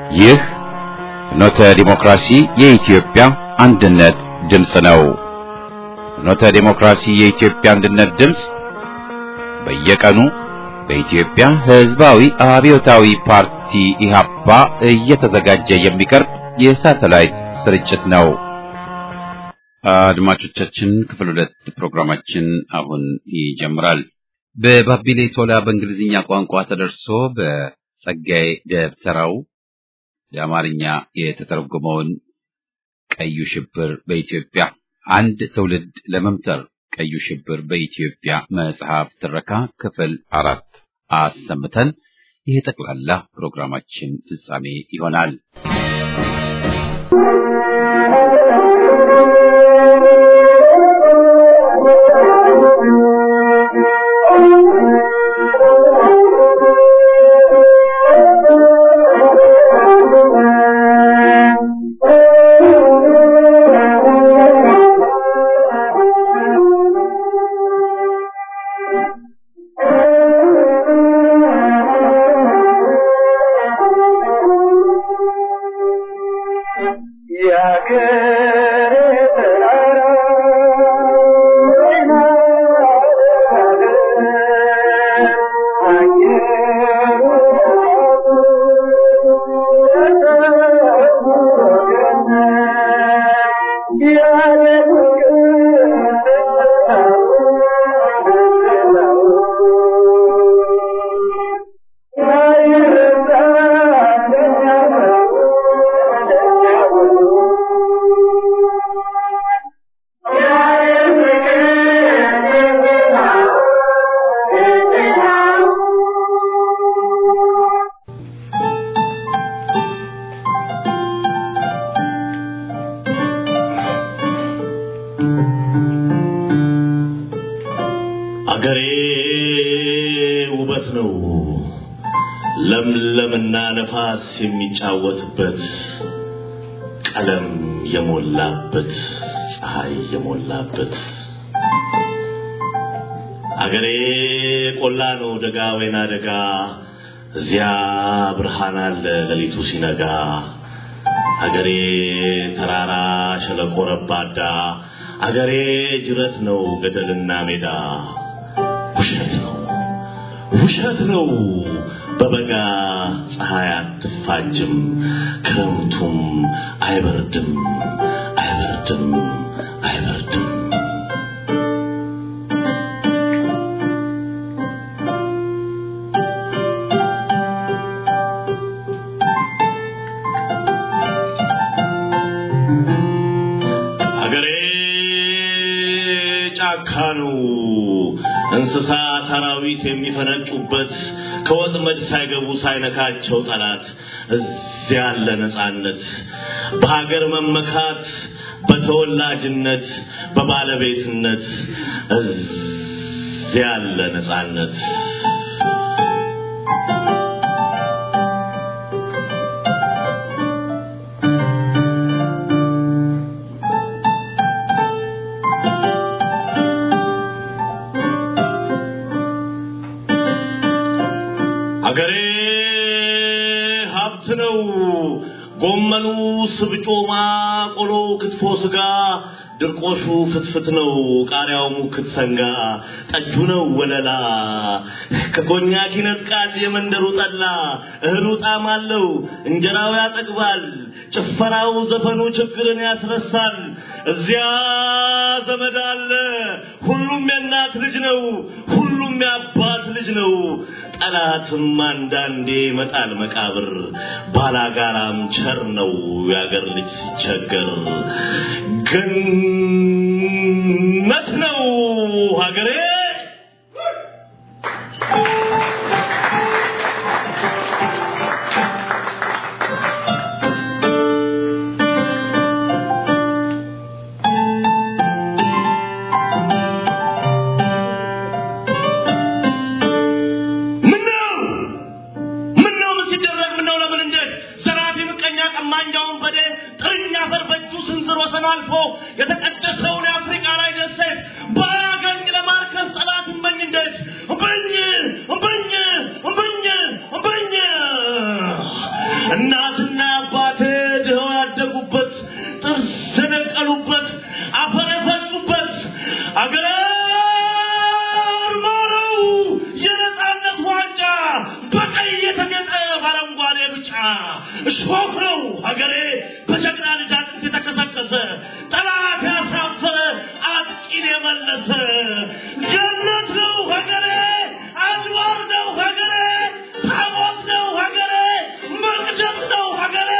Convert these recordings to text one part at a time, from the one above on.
ይህ ፍኖተ ዲሞክራሲ የኢትዮጵያ አንድነት ድምፅ ነው። ፍኖተ ዲሞክራሲ የኢትዮጵያ አንድነት ድምፅ በየቀኑ በኢትዮጵያ ሕዝባዊ አብዮታዊ ፓርቲ ኢህአፓ እየተዘጋጀ የሚቀርብ የሳተላይት ስርጭት ነው። አድማጮቻችን ክፍል 2 ፕሮግራማችን አሁን ይጀምራል። በባቢሌ ቶላ በእንግሊዝኛ ቋንቋ ተደርሶ በጸጋዬ ደብተራው የአማርኛ የተተረጎመውን ቀዩ ሽብር በኢትዮጵያ አንድ ትውልድ ለመምተር ቀዩ ሽብር በኢትዮጵያ መጽሐፍ ትረካ ክፍል 4 አሰምተን የጠቅላላ ፕሮግራማችን ፍጻሜ ይሆናል። ለምለምና ነፋስ የሚጫወትበት ቀለም የሞላበት ፀሐይ የሞላበት አገሬ ቆላ ነው ደጋ ወይና ደጋ እዚያ ብርሃን አለ ለሊቱ ሲነጋ አገሬ ተራራ ሸለቆ ረባዳ አገሬ ጅረት ነው ገደልና ሜዳ ውሸት ነው በበጋ ፀሐይ አትፋጅም ክረምቱም አይበርድም አገሬ ጫካ ነው እንስሳት አራዊት የሚፈነጩበት ከወጥመድ ሳይገቡ ሳይነካቸው ጠላት እዚያ ያለ ነፃነት በሀገር መመካት በተወላጅነት በባለቤትነት እዚያ ያለ ነፃነት አገሬ ሀብት ነው ጎመኑ ስብጮማ ቆሎ ክትፎ ስጋ ድርቆሹ ፍትፍት ነው ቃሪያው ሙክት ሰንጋ ጠጁ ነው ወለላ ከኮኛክ ይነጥቃል የመንደሩ ጠላ እህሉ ጣዕም አለው እንጀራው ያጠግባል ጭፈራው ዘፈኑ ችግርን ያስረሳል እዚያ ዘመድ አለ ሁሉም የእናት ልጅ ነው ሁሉም የአባት ልጅ ነው ጠላትም አንዳንዴ መጣል መቃብር ባላጋራም ቸር ነው ያገር ልጅ ሲቸገር ገነት ነው ሀገሬ ማንጃውን በደ ጥርኛ ፈርበቹ ስንዝሮ ሰናልፎ የተቀደሰውን አፍሪካ ላይ ደሰት ባያገኝ ለማርከስ ጠላት እምበኝ እንደት እምበኝ እናትና አባቴ ድኸው ያደጉበት ጥርስ የነቀሉበት አፈር የፈጩበት አገሬ ማረው የነጻነት ዋንጫ በቀይ የተጌጠ በአረንጓዴ ብጫ እሾህ ነው ሀገሬ በጀግና ልጅ አጥንት የተከሰከሰ ጠላት ያሳፈረ አጥቂን የመለሰ ገነት ነው ሀገሬ አድባር ነው ሀገሬ ታቦት ነው ሀገሬ መቅደስ ነው ሀገሬ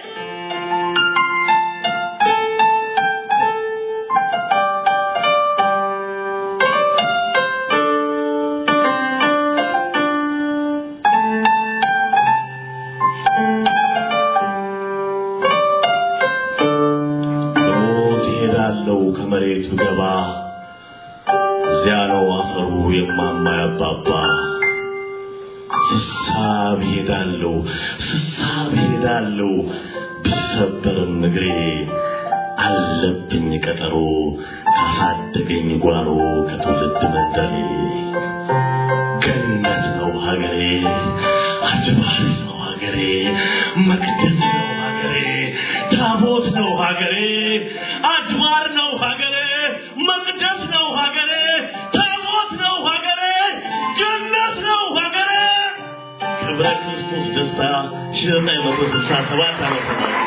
ከመሬት ብገባ እዚያ ነው አፈሩ የማማ ያባባ ስሳብ ሄዳለሁ ቢሰበርም እግሬ አለብኝ ቀጠሮ ካሳደገኝ ጓሮ ከትውልድ መንደሬ ገነት ነው ሀገሬ አድባር ነው ሀገሬ መቅደስ ነው ሀገሬ ታቦት ነው ሀገሬ አድባር ነው ሀገሬ መቅደስ ነው ሀገሬ ታቦት ነው ሀገሬ ገነት ነው ሀገሬ ክብረ ክርስቶስ ደስታ 1967 ዓመተ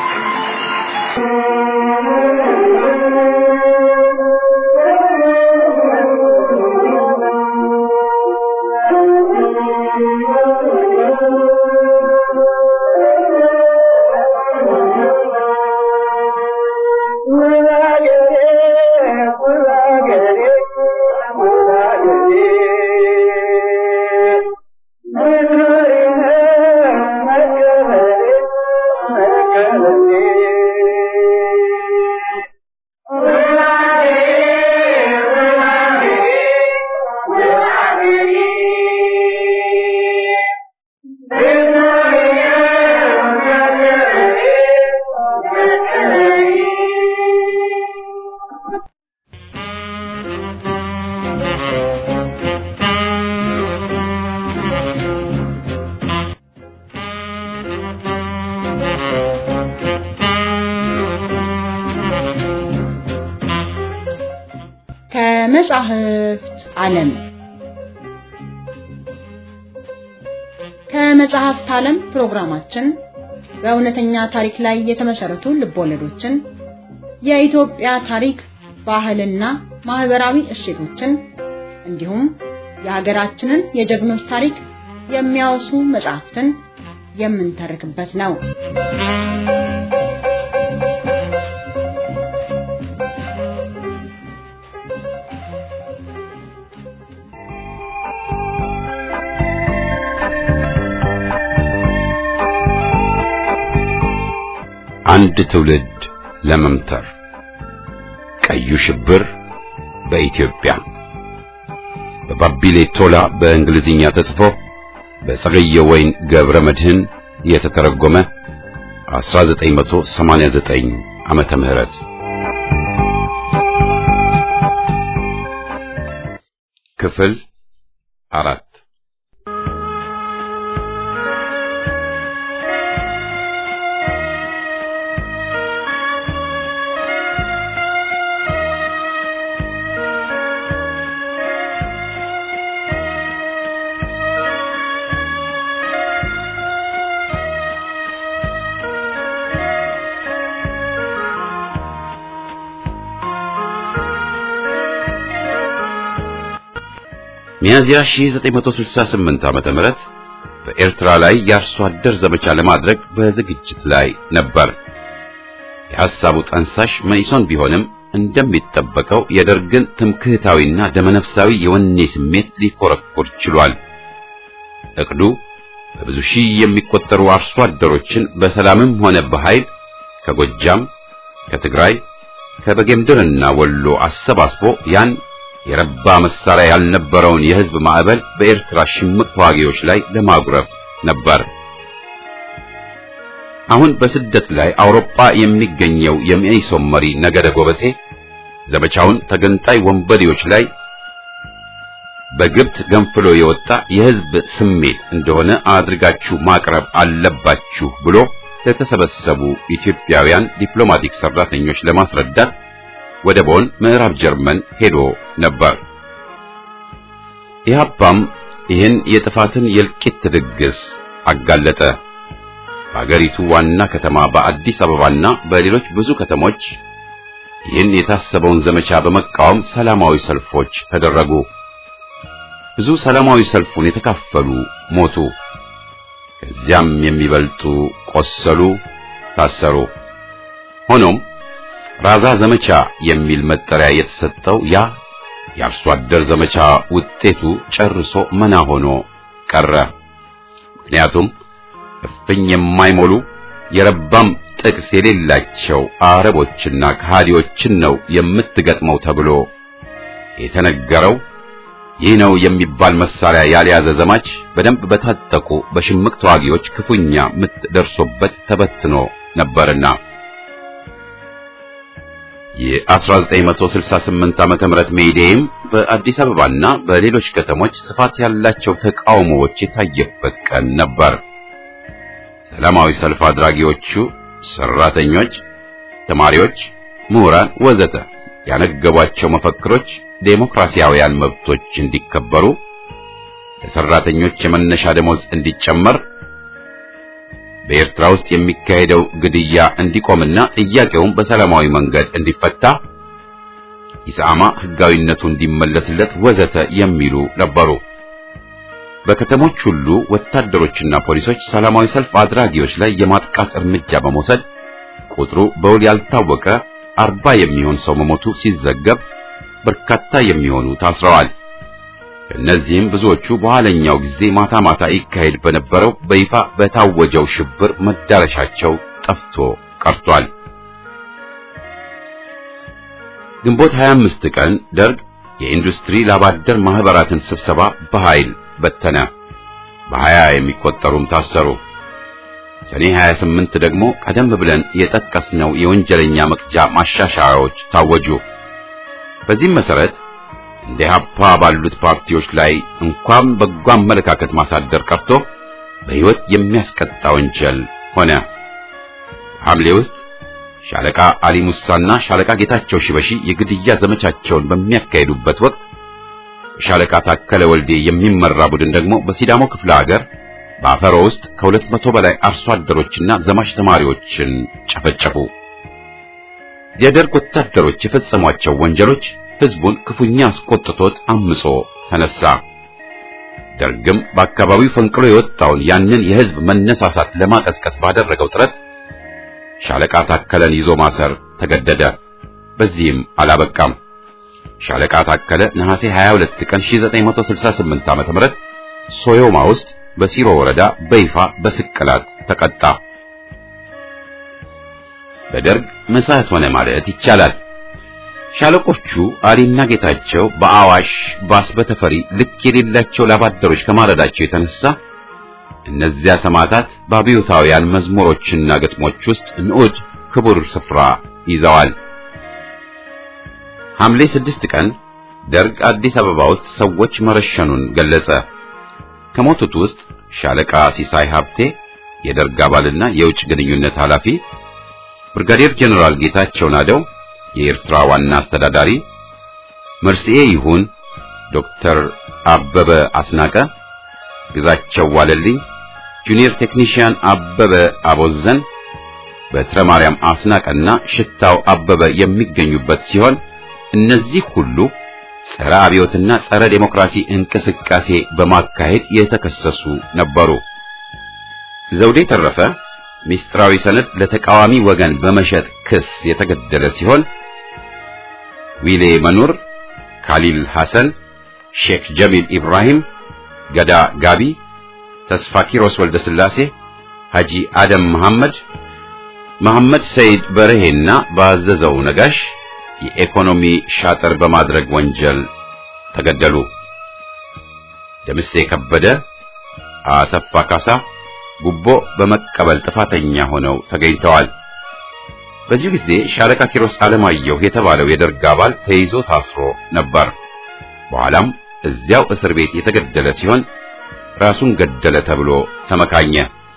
ከመጽሐፍት ዓለም ከመጽሐፍት ዓለም ፕሮግራማችን በእውነተኛ ታሪክ ላይ የተመሰረቱ ልቦለዶችን የኢትዮጵያ ታሪክ ባህልና ማህበራዊ እሴቶችን እንዲሁም የሀገራችንን የጀግኖች ታሪክ የሚያወሱ መጽሐፍትን የምንተርክበት ነው። አንድ ትውልድ ለመምተር ቀዩ ሽብር በኢትዮጵያ በባቢሌ ቶላ በእንግሊዝኛ ተጽፎ በጸገየ ወይን ገብረ መድህን የተተረጎመ 1989 ዓመተ ምህረት ክፍል 4 ሚያዝያ 1968 ዓመተ ምህረት በኤርትራ ላይ የአርሶ አደር ዘመቻ ለማድረግ በዝግጅት ላይ ነበር። የሐሳቡ ጠንሳሽ መኢሶን ቢሆንም እንደሚጠበቀው የደርግን ትምክህታዊና ደመነፍሳዊ የወኔ ስሜት ሊኮረኩር ችሏል። እቅዱ በብዙ ሺህ የሚቆጠሩ አርሶ አደሮችን በሰላምም ሆነ በኃይል ከጎጃም፣ ከትግራይ፣ ከበጌምድርና ወሎ አሰባስቦ ያን የረባ መሳሪያ ያልነበረውን የህዝብ ማዕበል በኤርትራ ሽምቅ ተዋጊዎች ላይ ለማጉረፍ ነበር። አሁን በስደት ላይ አውሮፓ የሚገኘው የመኢሶን መሪ ነገደ ጎበዜ ዘመቻውን ተገንጣይ ወንበዴዎች ላይ በግብት ገንፍሎ የወጣ የህዝብ ስሜት እንደሆነ አድርጋችሁ ማቅረብ አለባችሁ ብሎ ለተሰበሰቡ ኢትዮጵያውያን ዲፕሎማቲክ ሰራተኞች ለማስረዳት ወደ ቦን ምዕራብ ጀርመን ሄዶ ነበር። ኢህአፓም ይህን የጥፋትን የእልቂት ድግስ አጋለጠ። በአገሪቱ ዋና ከተማ በአዲስ አበባና በሌሎች ብዙ ከተሞች ይህን የታሰበውን ዘመቻ በመቃወም ሰላማዊ ሰልፎች ተደረጉ። ብዙ ሰላማዊ ሰልፉን የተካፈሉ ሞቱ። ከዚያም የሚበልጡ ቆሰሉ፣ ታሰሩ። ሆኖም ራዛ ዘመቻ የሚል መጠሪያ የተሰጠው ያ የአርሶ አደር ዘመቻ ውጤቱ ጨርሶ መና ሆኖ ቀረ። ምክንያቱም እፍኝ የማይሞሉ የረባም ጥቅስ የሌላቸው አረቦችና ከሃዲዎችን ነው የምትገጥመው ተብሎ የተነገረው ይህ ነው የሚባል መሳሪያ ያልያዘ ዘማች በደንብ በታጠቁ በሽምቅ ተዋጊዎች ክፉኛ ምት ደርሶበት ተበትኖ ነበርና የ1968 ዓመተ ምህረት ሜይዴም በአዲስ አበባና በሌሎች ከተሞች ስፋት ያላቸው ተቃውሞዎች የታየበት ቀን ነበር። ሰላማዊ ሰልፍ አድራጊዎቹ ሰራተኞች፣ ተማሪዎች፣ ምሁራን ወዘተ ያነገቧቸው መፈክሮች ዴሞክራሲያውያን መብቶች እንዲከበሩ፣ ለሰራተኞች የመነሻ ደሞዝ እንዲጨመር፣ በኤርትራ ውስጥ የሚካሄደው ግድያ እንዲቆምና ጥያቄውም በሰላማዊ መንገድ እንዲፈታ፣ ኢሳማ ህጋዊነቱ እንዲመለስለት ወዘተ የሚሉ ነበሩ። በከተሞች ሁሉ ወታደሮችና ፖሊሶች ሰላማዊ ሰልፍ አድራጊዎች ላይ የማጥቃት እርምጃ በመውሰድ ቁጥሩ በውል ያልታወቀ 40 የሚሆን ሰው መሞቱ ሲዘገብ በርካታ የሚሆኑ ታስረዋል። እነዚህም ብዙዎቹ በኋለኛው ጊዜ ማታ ማታ ይካሄድ በነበረው በይፋ በታወጀው ሽብር መዳረሻቸው ጠፍቶ ቀርቷል። ግንቦት 25 ቀን ደርግ የኢንዱስትሪ ላባደር ማህበራትን ስብሰባ በኃይል በተነ። በ20 የሚቆጠሩም ታሰሩ። ሰኔ 28 ደግሞ ቀደም ብለን የጠቀስነው የወንጀለኛ መቅጫ ማሻሻያዎች ታወጁ። በዚህም መሰረት እንደ ኢህአፓ ባሉት ፓርቲዎች ላይ እንኳን በጎ አመለካከት ማሳደር ቀርቶ በሕይወት የሚያስቀጣ ወንጀል ሆነ። ሐምሌ ውስጥ ሻለቃ አሊ ሙሳና ሻለቃ ጌታቸው ሽበሺ የግድያ ዘመቻቸውን በሚያካሂዱበት ወቅት ሻለቃ ታከለ ወልዴ የሚመራ ቡድን ደግሞ በሲዳሞ ክፍለ ሀገር በአፈሮ ውስጥ ከ200 በላይ አርሶ አደሮችና ዘማች ተማሪዎችን ጨፈጨፉ። የደርግ ወታደሮች የፈጸሟቸው ወንጀሎች ህዝቡን ክፉኛ አስቆጥቶት አምጾ ተነሳ። ደርግም በአካባቢው ፈንቅሎ የወጣውን ያንን የህዝብ መነሳሳት ለማቀስቀስ ባደረገው ጥረት ሻለቃ ታከለን ይዞ ማሰር ተገደደ። በዚህም አላበቃም። ሻለቃ ታከለ ነሐሴ 22 ቀን 1968 ዓ.ም ሶዮማ ውስጥ በሲሮ ወረዳ በይፋ በስቅላት ተቀጣ። በደርግ መሳት ሆነ ማለት ይቻላል። ሻለቆቹ አሊና ጌታቸው በአዋሽ ባስበተፈሪ ልክ የሌላቸው ላባደሮች ከማረዳቸው የተነሳ እነዚያ ሰማዕታት በአብዮታውያን መዝሙሮችና ግጥሞች ውስጥ ንዑድ ክቡር ስፍራ ይዘዋል። ሐምሌ 6 ቀን ደርግ አዲስ አበባ ውስጥ ሰዎች መረሸኑን ገለጸ። ከሞቱት ውስጥ ሻለቃ ሲሳይ ሀብቴ የደርግ አባልና የውጭ ግንኙነት ኃላፊ፣ ብርጋዴር ጀነራል ጌታቸው ናደው የኤርትራ ዋና አስተዳዳሪ፣ መርሲኤ ይሁን፣ ዶክተር አበበ አስናቀ፣ ግዛቸው ዋለልኝ፣ ጁኒየር ቴክኒሽያን አበበ አቦዘን፣ በትረ ማርያም አስናቀና ሽታው አበበ የሚገኙበት ሲሆን እነዚህ ሁሉ ጸረ አብዮትና ጸረ ዴሞክራሲ እንቅስቃሴ በማካሄድ የተከሰሱ ነበሩ። ዘውዴ ተረፈ ሚስጥራዊ ሰነድ ለተቃዋሚ ወገን በመሸጥ ክስ የተገደለ ሲሆን ዊሌ መኑር፣ ካሊል ሐሰን፣ ሼክ ጀሚል ኢብራሂም፣ ገዳ ጋቢ፣ ተስፋ ኪሮስ ወልደ ስላሴ፣ ሐጂ አደም መሐመድ ሰይድ በርሄና ባዘዘው ነጋሽ የኢኮኖሚ ሻጥር በማድረግ ወንጀል ተገደሉ። ደምሴ ከበደ፣ አሰፋ ካሳ ጉቦ በመቀበል ጥፋተኛ ሆነው ተገኝተዋል። በዚህ ጊዜ ሻለቃ ኪሮስ አለማየሁ የተባለው የደርግ አባል ተይዞ ታስሮ ነበር። በኋላም እዚያው እስር ቤት የተገደለ ሲሆን ራሱን ገደለ ተብሎ ተመካኘ።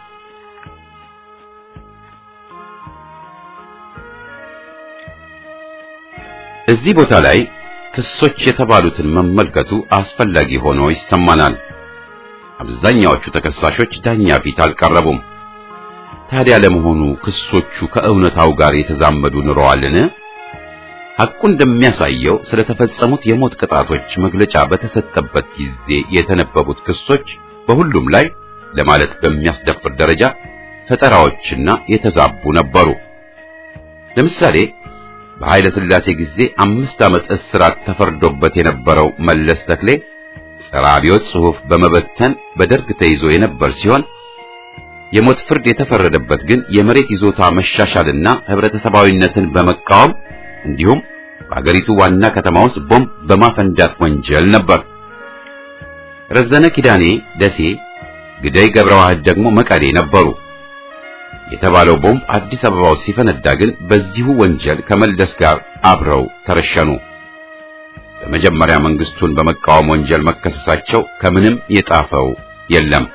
እዚህ ቦታ ላይ ክሶች የተባሉትን መመልከቱ አስፈላጊ ሆኖ ይሰማናል። አብዛኛዎቹ ተከሳሾች ዳኛ ፊት አልቀረቡም። ታዲያ ለመሆኑ ክሶቹ ከእውነታው ጋር የተዛመዱ ኑረዋልን? ሐቁ እንደሚያሳየው ስለተፈጸሙት የሞት ቅጣቶች መግለጫ በተሰጠበት ጊዜ የተነበቡት ክሶች በሁሉም ላይ ለማለት በሚያስደፍር ደረጃ ፈጠራዎችና የተዛቡ ነበሩ። ለምሳሌ በኃይለ ሥላሴ ጊዜ 5 ዓመት እስራት ተፈርዶበት የነበረው መለስ ተክሌ ጸረ አብዮት ጽሑፍ በመበተን በደርግ ተይዞ የነበር ሲሆን የሞት ፍርድ የተፈረደበት ግን የመሬት ይዞታ መሻሻልና ህብረተሰባዊነትን በመቃወም እንዲሁም በአገሪቱ ዋና ከተማ ውስጥ ቦምብ በማፈንዳት ወንጀል ነበር። ረዘነ ኪዳኔ ደሴ፣ ግደይ ገብረዋህድ ደግሞ መቀሌ ነበሩ። የተባለው ቦምብ አዲስ አበባ ውስጥ ሲፈነዳ ግን በዚሁ ወንጀል ከመለስ ጋር አብረው ተረሸኑ። በመጀመሪያ መንግስቱን በመቃወም ወንጀል መከሰሳቸው ከምንም የጣፈው የለም።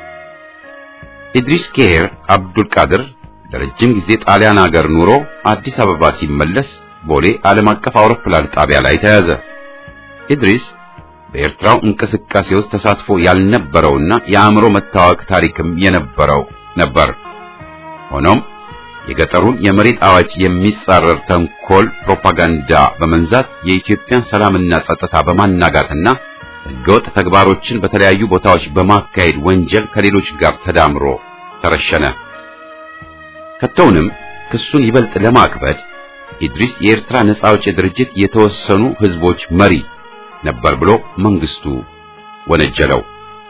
ኢድሪስ ኬር አብዱል ቃድር ለረጅም ጊዜ ጣሊያን ሀገር ኑሮ አዲስ አበባ ሲመለስ ቦሌ ዓለም አቀፍ አውሮፕላን ጣቢያ ላይ ተያዘ። ኢድሪስ በኤርትራው እንቅስቃሴ ውስጥ ተሳትፎ ያልነበረውና የአእምሮ መታወክ ታሪክም የነበረው ነበር። ሆኖም የገጠሩን የመሬት አዋጅ የሚጻረር ተንኮል ፕሮፓጋንዳ በመንዛት የኢትዮጵያን ሰላምና ጸጥታ በማናጋትና ሕገወጥ ተግባሮችን በተለያዩ ቦታዎች በማካሄድ ወንጀል ከሌሎች ጋር ተዳምሮ ተረሸነ። ከቶውንም ክሱን ይበልጥ ለማክበድ ኢድሪስ የኤርትራ ነጻ አውጪ ድርጅት የተወሰኑ ህዝቦች መሪ ነበር ብሎ መንግስቱ ወነጀለው።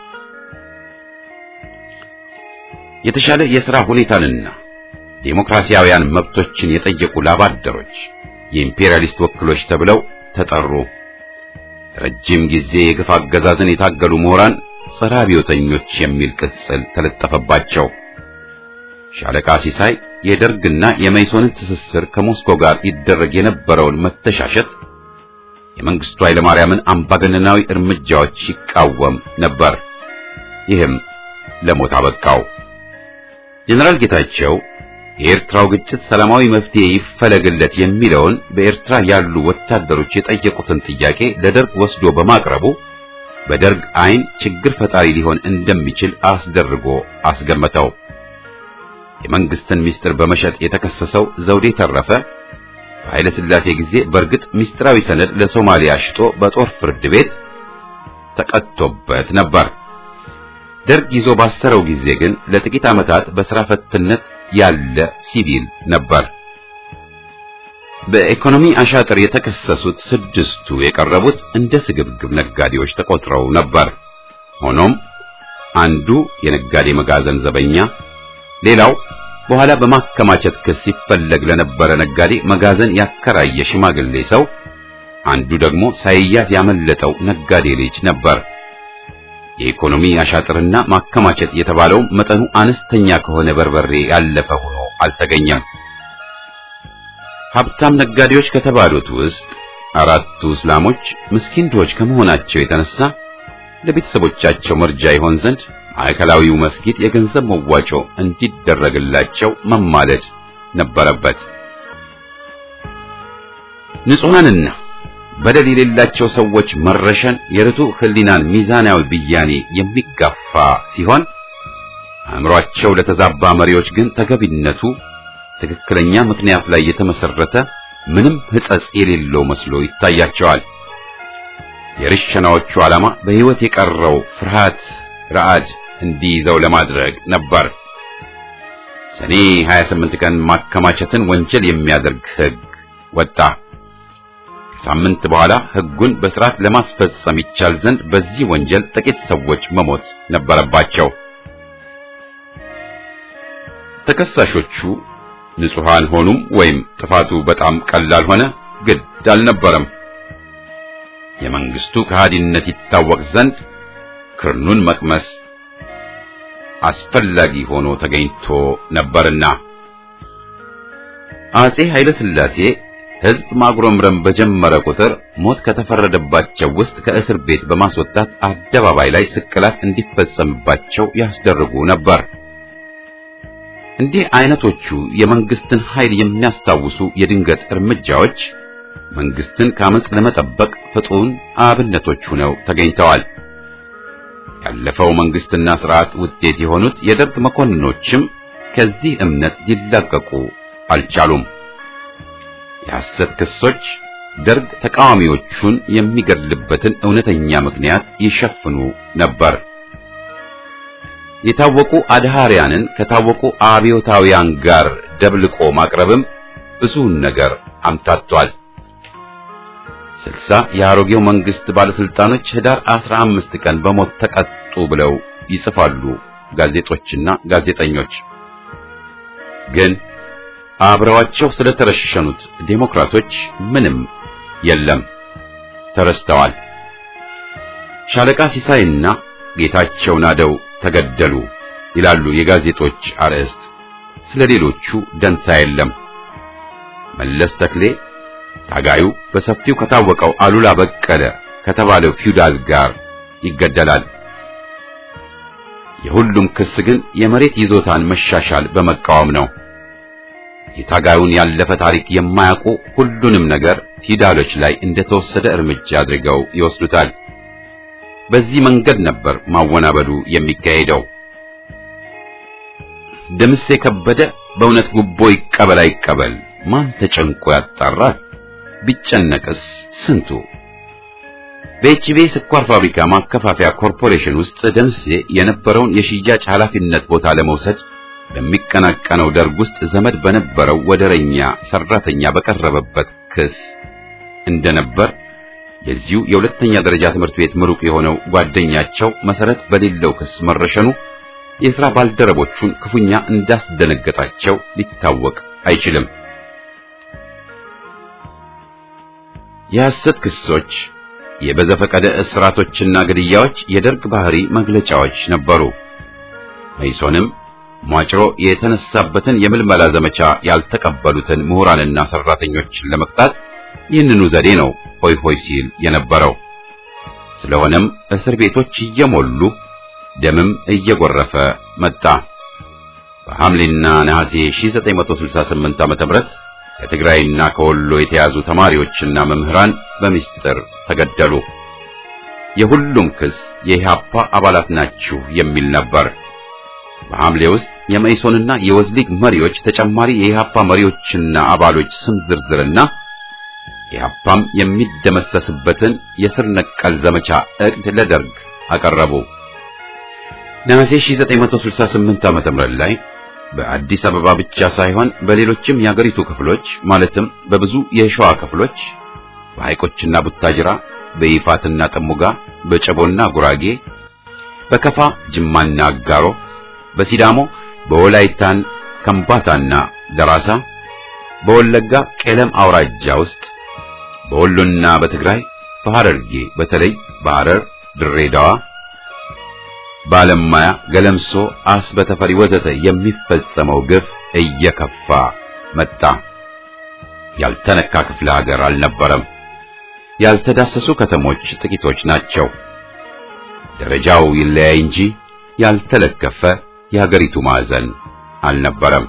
የተሻለ የሥራ ሁኔታንና ዴሞክራሲያውያን መብቶችን የጠየቁ ላባደሮች የኢምፔሪያሊስት ወክሎች ተብለው ተጠሩ። ረጅም ጊዜ የግፍ አገዛዝን የታገሉ ምሁራን ጸረ አብዮተኞች የሚል ቅጽል ተለጠፈባቸው። ሻለቃ ሲሳይ የደርግና የመይሶንን ትስስር ከሞስኮ ጋር ይደረግ የነበረውን መተሻሸት የመንግስቱ ኃይለማርያምን አምባገነናዊ እርምጃዎች ይቃወም ነበር። ይህም ለሞት አበቃው። ጀነራል ጌታቸው የኤርትራው ግጭት ሰላማዊ መፍትሄ ይፈለግለት የሚለውን በኤርትራ ያሉ ወታደሮች የጠየቁትን ጥያቄ ለደርግ ወስዶ በማቅረቡ በደርግ አይን ችግር ፈጣሪ ሊሆን እንደሚችል አስደርጎ አስገመተው። የመንግስትን ሚስጥር በመሸጥ የተከሰሰው ዘውዴ ተረፈ በኃይለ ሥላሴ ጊዜ በእርግጥ ሚስጥራዊ ሰነድ ለሶማሊያ ሽጦ በጦር ፍርድ ቤት ተቀጥቶበት ነበር። ደርግ ይዞ ባሰረው ጊዜ ግን ለጥቂት ዓመታት በሥራ ፈትነት ያለ ሲቪል ነበር። በኢኮኖሚ አሻጥር የተከሰሱት 6ቱ የቀረቡት እንደ ስግብግብ ነጋዴዎች ተቆጥረው ነበር። ሆኖም አንዱ የነጋዴ መጋዘን ዘበኛ፣ ሌላው በኋላ በማከማቸት ክስ ሲፈለግ ለነበረ ነጋዴ መጋዘን ያከራየ ሽማግሌ ሰው፣ አንዱ ደግሞ ሳይያዝ ያመለጠው ነጋዴ ልጅ ነበር። የኢኮኖሚ አሻጥርና ማከማቸት የተባለው መጠኑ አነስተኛ ከሆነ በርበሬ ያለፈ ሆኖ አልተገኘም። ሀብታም ነጋዴዎች ከተባሉት ውስጥ 4ቱ እስላሞች ምስኪን ድሆች ከመሆናቸው የተነሳ ለቤተሰቦቻቸው መርጃ ይሆን ዘንድ ማዕከላዊው መስጊድ የገንዘብ መዋጮ እንዲደረግላቸው መማለድ ነበረበት። ንጹሃንና በደል የሌላቸው ሰዎች መረሸን የርቱዕ ሕሊናን ሚዛናዊ ብያኔ የሚጋፋ ሲሆን አእምሮአቸው ለተዛባ መሪዎች ግን ተገቢነቱ ትክክለኛ ምክንያት ላይ የተመሰረተ ምንም ሕጸጽ የሌለው መስሎ ይታያቸዋል። የርሸናዎቹ ዓላማ በሕይወት የቀረው ፍርሃት ረዓድ እንዲይዘው ለማድረግ ነበር። ሰኔ 28 ቀን ማከማቸትን ወንጀል የሚያደርግ ሕግ ወጣ። ከሳምንት በኋላ ሕጉን በሥርዓት ለማስፈጸም ይቻል ዘንድ በዚህ ወንጀል ጥቂት ሰዎች መሞት ነበረባቸው። ተከሳሾቹ ንጹሃን ሆኑም ወይም ጥፋቱ በጣም ቀላል ሆነ ግድ አልነበረም። የመንግስቱ ከሃዲነት ይታወቅ ዘንድ ክርኑን መቅመስ አስፈላጊ ሆኖ ተገኝቶ ነበርና አጼ ኃይለ ሥላሴ ሕዝብ ማጉረምረም በጀመረ ቁጥር ሞት ከተፈረደባቸው ውስጥ ከእስር ቤት በማስወጣት አደባባይ ላይ ስቅላት እንዲፈጸምባቸው ያስደርጉ ነበር። እንዲህ አይነቶቹ የመንግስትን ኃይል የሚያስታውሱ የድንገት እርምጃዎች መንግስትን ከአመጽ ለመጠበቅ ፍጡን አብነቶች ሆነው ተገኝተዋል። ያለፈው መንግስትና ስርዓት ውጤት የሆኑት የደርግ መኮንኖችም ከዚህ እምነት ሊላቀቁ አልቻሉም። የሐሰት ክሶች ደርግ ተቃዋሚዎቹን የሚገድልበትን እውነተኛ ምክንያት ይሸፍኑ ነበር። የታወቁ አድሃሪያንን ከታወቁ አብዮታውያን ጋር ደብልቆ ማቅረብም ብዙውን ነገር አምታቷል። 60 የአሮጌው መንግስት ባለስልጣኖች ህዳር 15 ቀን በሞት ተቀጡ ብለው ይጽፋሉ ጋዜጦችና ጋዜጠኞች። ግን አብረዋቸው ስለተረሸኑት ዴሞክራቶች ምንም የለም፣ ተረስተዋል። ሻለቃ ሲሳይና ጌታቸው ናደው ተገደሉ ይላሉ የጋዜጦች አርዕስት። ስለሌሎቹ ደንታ የለም። መለስ ተክሌ ታጋዩ በሰፊው ከታወቀው አሉላ በቀለ ከተባለው ፊውዳል ጋር ይገደላል። የሁሉም ክስ ግን የመሬት ይዞታን መሻሻል በመቃወም ነው። የታጋዩን ያለፈ ታሪክ የማያውቁ ሁሉንም ነገር ፊውዳሎች ላይ እንደተወሰደ እርምጃ አድርገው ይወስዱታል። በዚህ መንገድ ነበር ማወናበዱ የሚካሄደው። ደምሴ ከበደ በእውነት ጉቦ ይቀበል አይቀበል ማን ተጨንቆ ያጣራል? ቢጨነቅስ ስንቱ። በኤችቢ ስኳር ፋብሪካ ማከፋፈያ ኮርፖሬሽን ውስጥ ደምሴ የነበረውን የሽያጭ ኃላፊነት ቦታ ለመውሰድ በሚቀናቀነው ደርግ ውስጥ ዘመድ በነበረው ወደረኛ ሰራተኛ በቀረበበት ክስ እንደነበር የዚሁ የሁለተኛ ደረጃ ትምህርት ቤት ምሩቅ የሆነው ጓደኛቸው መሰረት በሌለው ክስ መረሸኑ የሥራ ባልደረቦቹን ክፉኛ እንዳስደነገጣቸው ሊታወቅ አይችልም። የሐሰት ክሶች፣ የበዘፈቀደ እስራቶችና ግድያዎች የደርግ ባህሪ መግለጫዎች ነበሩ። መይሶንም ሟጭሮ የተነሳበትን የምልመላ ዘመቻ ያልተቀበሉትን ምሁራንና ሰራተኞችን ለመቅጣት ይህንኑ ዘዴ ነው ሆይ ሆይ ሲል የነበረው። ስለሆነም እስር ቤቶች እየሞሉ ደምም እየጎረፈ መጣ። በሐምሌና ነሐሴ 1968 ዓ.ም ከትግራይና ከወሎ የተያዙ ተማሪዎችና መምህራን በሚስጥር ተገደሉ። የሁሉም ክስ የኢህአፓ አባላት ናችሁ የሚል ነበር። በሐምሌ ውስጥ የመኢሶንና የወዝሊግ መሪዎች ተጨማሪ የኢህአፓ መሪዎችና አባሎች ስም ዝርዝርና ኢህአፓም የሚደመሰስበትን የስር ነቀል ዘመቻ ዕቅድ ለደርግ አቀረቡ። ነሐሴ 1968 ዓ.ም ላይ በአዲስ አበባ ብቻ ሳይሆን በሌሎችም የአገሪቱ ክፍሎች ማለትም በብዙ የሸዋ ክፍሎች በሐይቆችና ቡታጅራ፣ በይፋትና ጥሙጋ፣ በጨቦና ጉራጌ፣ በከፋ ጅማና አጋሮ፣ በሲዳሞ በወላይታን ከምባታና ደራሳ፣ በወለጋ ቄለም አውራጃ ውስጥ፣ በወሎና በትግራይ፣ በሐረርጌ በተለይ በሐረር፣ ድሬዳዋ፣ ባለማያ፣ ገለምሶ፣ አስበተፈሪ ወዘተ የሚፈጸመው ግፍ እየከፋ መጣ። ያልተነካ ክፍለ ሀገር አልነበረም። ያልተዳሰሱ ከተሞች ጥቂቶች ናቸው። ደረጃው ይለያይ እንጂ ያልተለከፈ የሀገሪቱ ማዕዘን አልነበረም።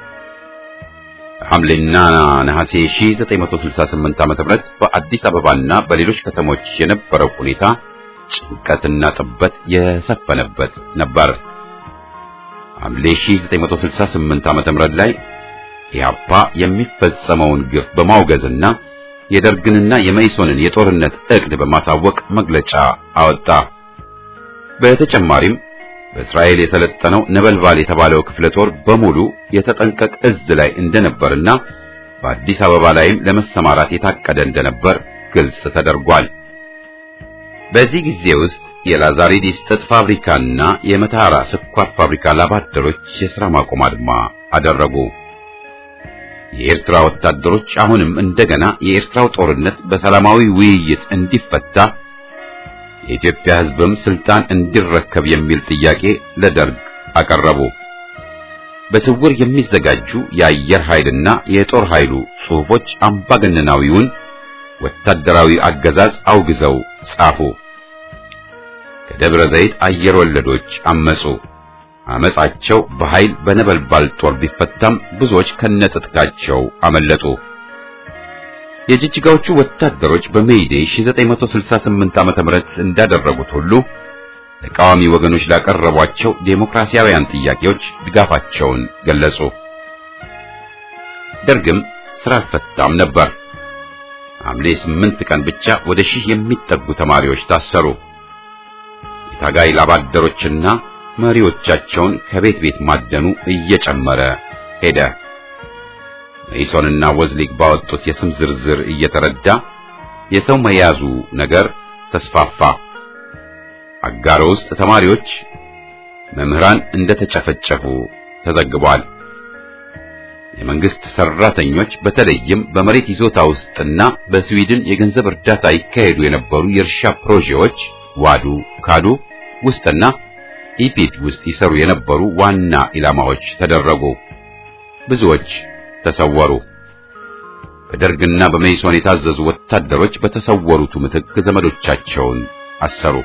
ሐምሌና ነሐሴ 1968 ዓ.ም በአዲስ አበባና በሌሎች ከተሞች የነበረው ሁኔታ ጭንቀትና ጥበት የሰፈነበት ነበር። ሐምሌ 1968 ዓ.ም ላይ ኢህአፓ የሚፈጸመውን ግፍ በማውገዝና የደርግንና የመኢሶንን የጦርነት ዕቅድ በማሳወቅ መግለጫ አወጣ። በተጨማሪም በእስራኤል የሰለጠነው ነበልባል የተባለው ክፍለ ጦር በሙሉ የተጠንቀቅ እዝ ላይ እንደነበርና በአዲስ አበባ ላይም ለመሰማራት የታቀደ እንደነበር ግልጽ ተደርጓል። በዚህ ጊዜ ውስጥ የላዛሪዲስ ጥጥ ፋብሪካና የመታራ ስኳር ፋብሪካ ላባደሮች የሥራ ማቆም አድማ አደረጉ። የኤርትራ ወታደሮች አሁንም እንደገና የኤርትራው ጦርነት በሰላማዊ ውይይት እንዲፈታ የኢትዮጵያ ሕዝብም ስልጣን እንዲረከብ የሚል ጥያቄ ለደርግ አቀረቡ። በስውር የሚዘጋጁ የአየር ኃይልና የጦር ኃይሉ ጽሑፎች አምባገነናዊውን ወታደራዊ አገዛዝ አውግዘው ጻፉ። ከደብረ ዘይት አየር ወለዶች አመጹ። አመጻቸው በኃይል በነበልባል ጦር ቢፈታም ብዙዎች ከነጥጥቃቸው አመለጡ። የጅጅጋዎቹ ወታደሮች በሜይዴ 1968 ዓ.ም እንዳደረጉት ሁሉ ተቃዋሚ ወገኖች ላቀረቧቸው ዴሞክራሲያዊያን ጥያቄዎች ድጋፋቸውን ገለጹ። ደርግም ስራ አልፈታም ነበር። ሐምሌ 8 ቀን ብቻ ወደ 1000 የሚጠጉ ተማሪዎች ታሰሩ። የታጋይ ላባደሮችና መሪዎቻቸውን ከቤት ቤት ማደኑ እየጨመረ ሄደ። መኢሶንና ወዝሊግ ባወጡት የስም ዝርዝር እየተረዳ የሰው መያዙ ነገር ተስፋፋ። አጋሮ ውስጥ ተማሪዎች፣ መምህራን እንደተጨፈጨፉ ተዘግቧል። የመንግስት ሰራተኞች በተለይም በመሬት ይዞታ ውስጥና በስዊድን የገንዘብ እርዳታ ይካሄዱ የነበሩ የእርሻ ፕሮጀክቶች ዋዱ ካዱ ውስጥና ኢፒድ ውስጥ ይሰሩ የነበሩ ዋና ኢላማዎች ተደረጉ። ብዙዎች ተሰወሩ። በደርግና በመኢሶን የታዘዙ ወታደሮች በተሰወሩት ምትክ ዘመዶቻቸውን አሰሩ።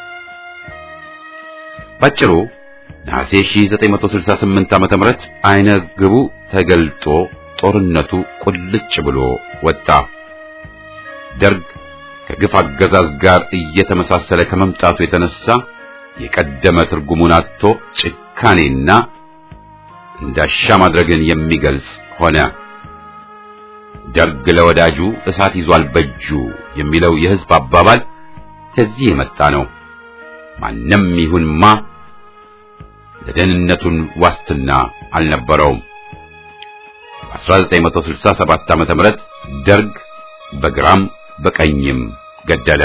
ባጭሩ ነሐሴ 1968 ዓ.ም አይነ ግቡ ተገልጦ ጦርነቱ ቁልጭ ብሎ ወጣ። ደርግ ከግፍ አገዛዝ ጋር እየተመሳሰለ ከመምጣቱ የተነሳ የቀደመ ትርጉሙን አጥቶ ጭካኔና እንዳሻ ማድረግን የሚገልጽ ሆነ። ደርግ ለወዳጁ እሳት ይዟል በእጁ የሚለው የሕዝብ አባባል ከዚህ የመጣ ነው። ማንም ይሁንማ ለደህንነቱን ዋስትና አልነበረውም። በ1967 ዓ.ም ደርግ በግራም በቀኝም ገደለ።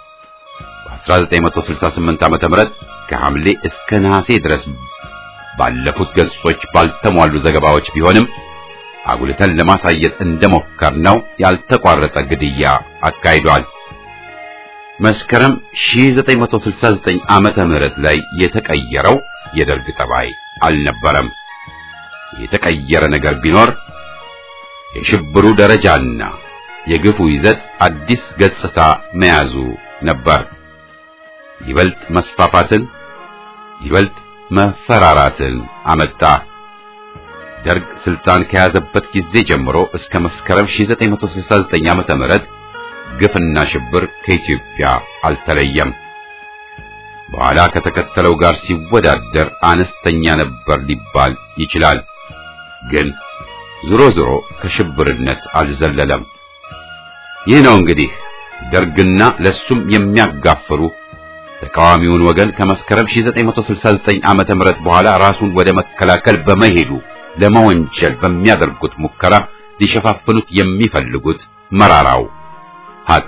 በ1968 ዓ.ም ከሐምሌ እስከ ነሐሴ ድረስ ባለፉት ገጾች ባልተሟሉ ዘገባዎች ቢሆንም አጉልተን ለማሳየት እንደሞከርነው ያልተቋረጠ ግድያ አካሂዷል። መስከረም 1969 ዓመተ ምህረት ላይ የተቀየረው የደርግ ጠባይ አልነበረም። የተቀየረ ነገር ቢኖር የሽብሩ ደረጃና የግፉ ይዘት አዲስ ገጽታ መያዙ ነበር። ይበልጥ መስፋፋትን፣ ይበልጥ መፈራራትን አመጣ። ደርግ ስልጣን ከያዘበት ጊዜ ጀምሮ እስከ መስከረም 1969 ዓመተ ምህረት ግፍና ሽብር ከኢትዮጵያ አልተለየም። በኋላ ከተከተለው ጋር ሲወዳደር አነስተኛ ነበር ሊባል ይችላል። ግን ዞሮ ዞሮ ከሽብርነት አልዘለለም። ይህ ነው እንግዲህ ደርግና ለሱም የሚያጋፍሩ ተቃዋሚውን ወገን ከመስከረም 1969 ዓመተ ምህረት በኋላ ራሱን ወደ መከላከል በመሄዱ ለመወንጀል በሚያደርጉት ሙከራ ሊሸፋፍኑት የሚፈልጉት መራራው ሐቅ።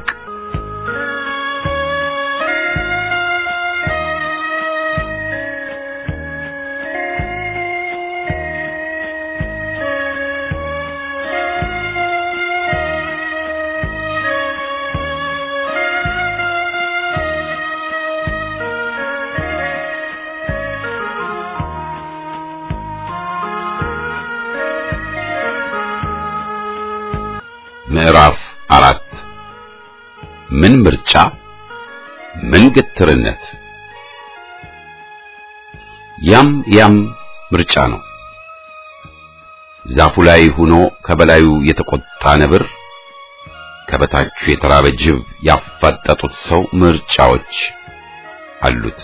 ምዕራፍ 4 ምን ምርጫ ምን ግትርነት። ያም ምርጫ ነው። ዛፉ ላይ ሆኖ ከበላዩ የተቆጣ ነብር፣ ከበታቹ የተራበ ጅብ ያፋጠጡት ሰው ምርጫዎች አሉት።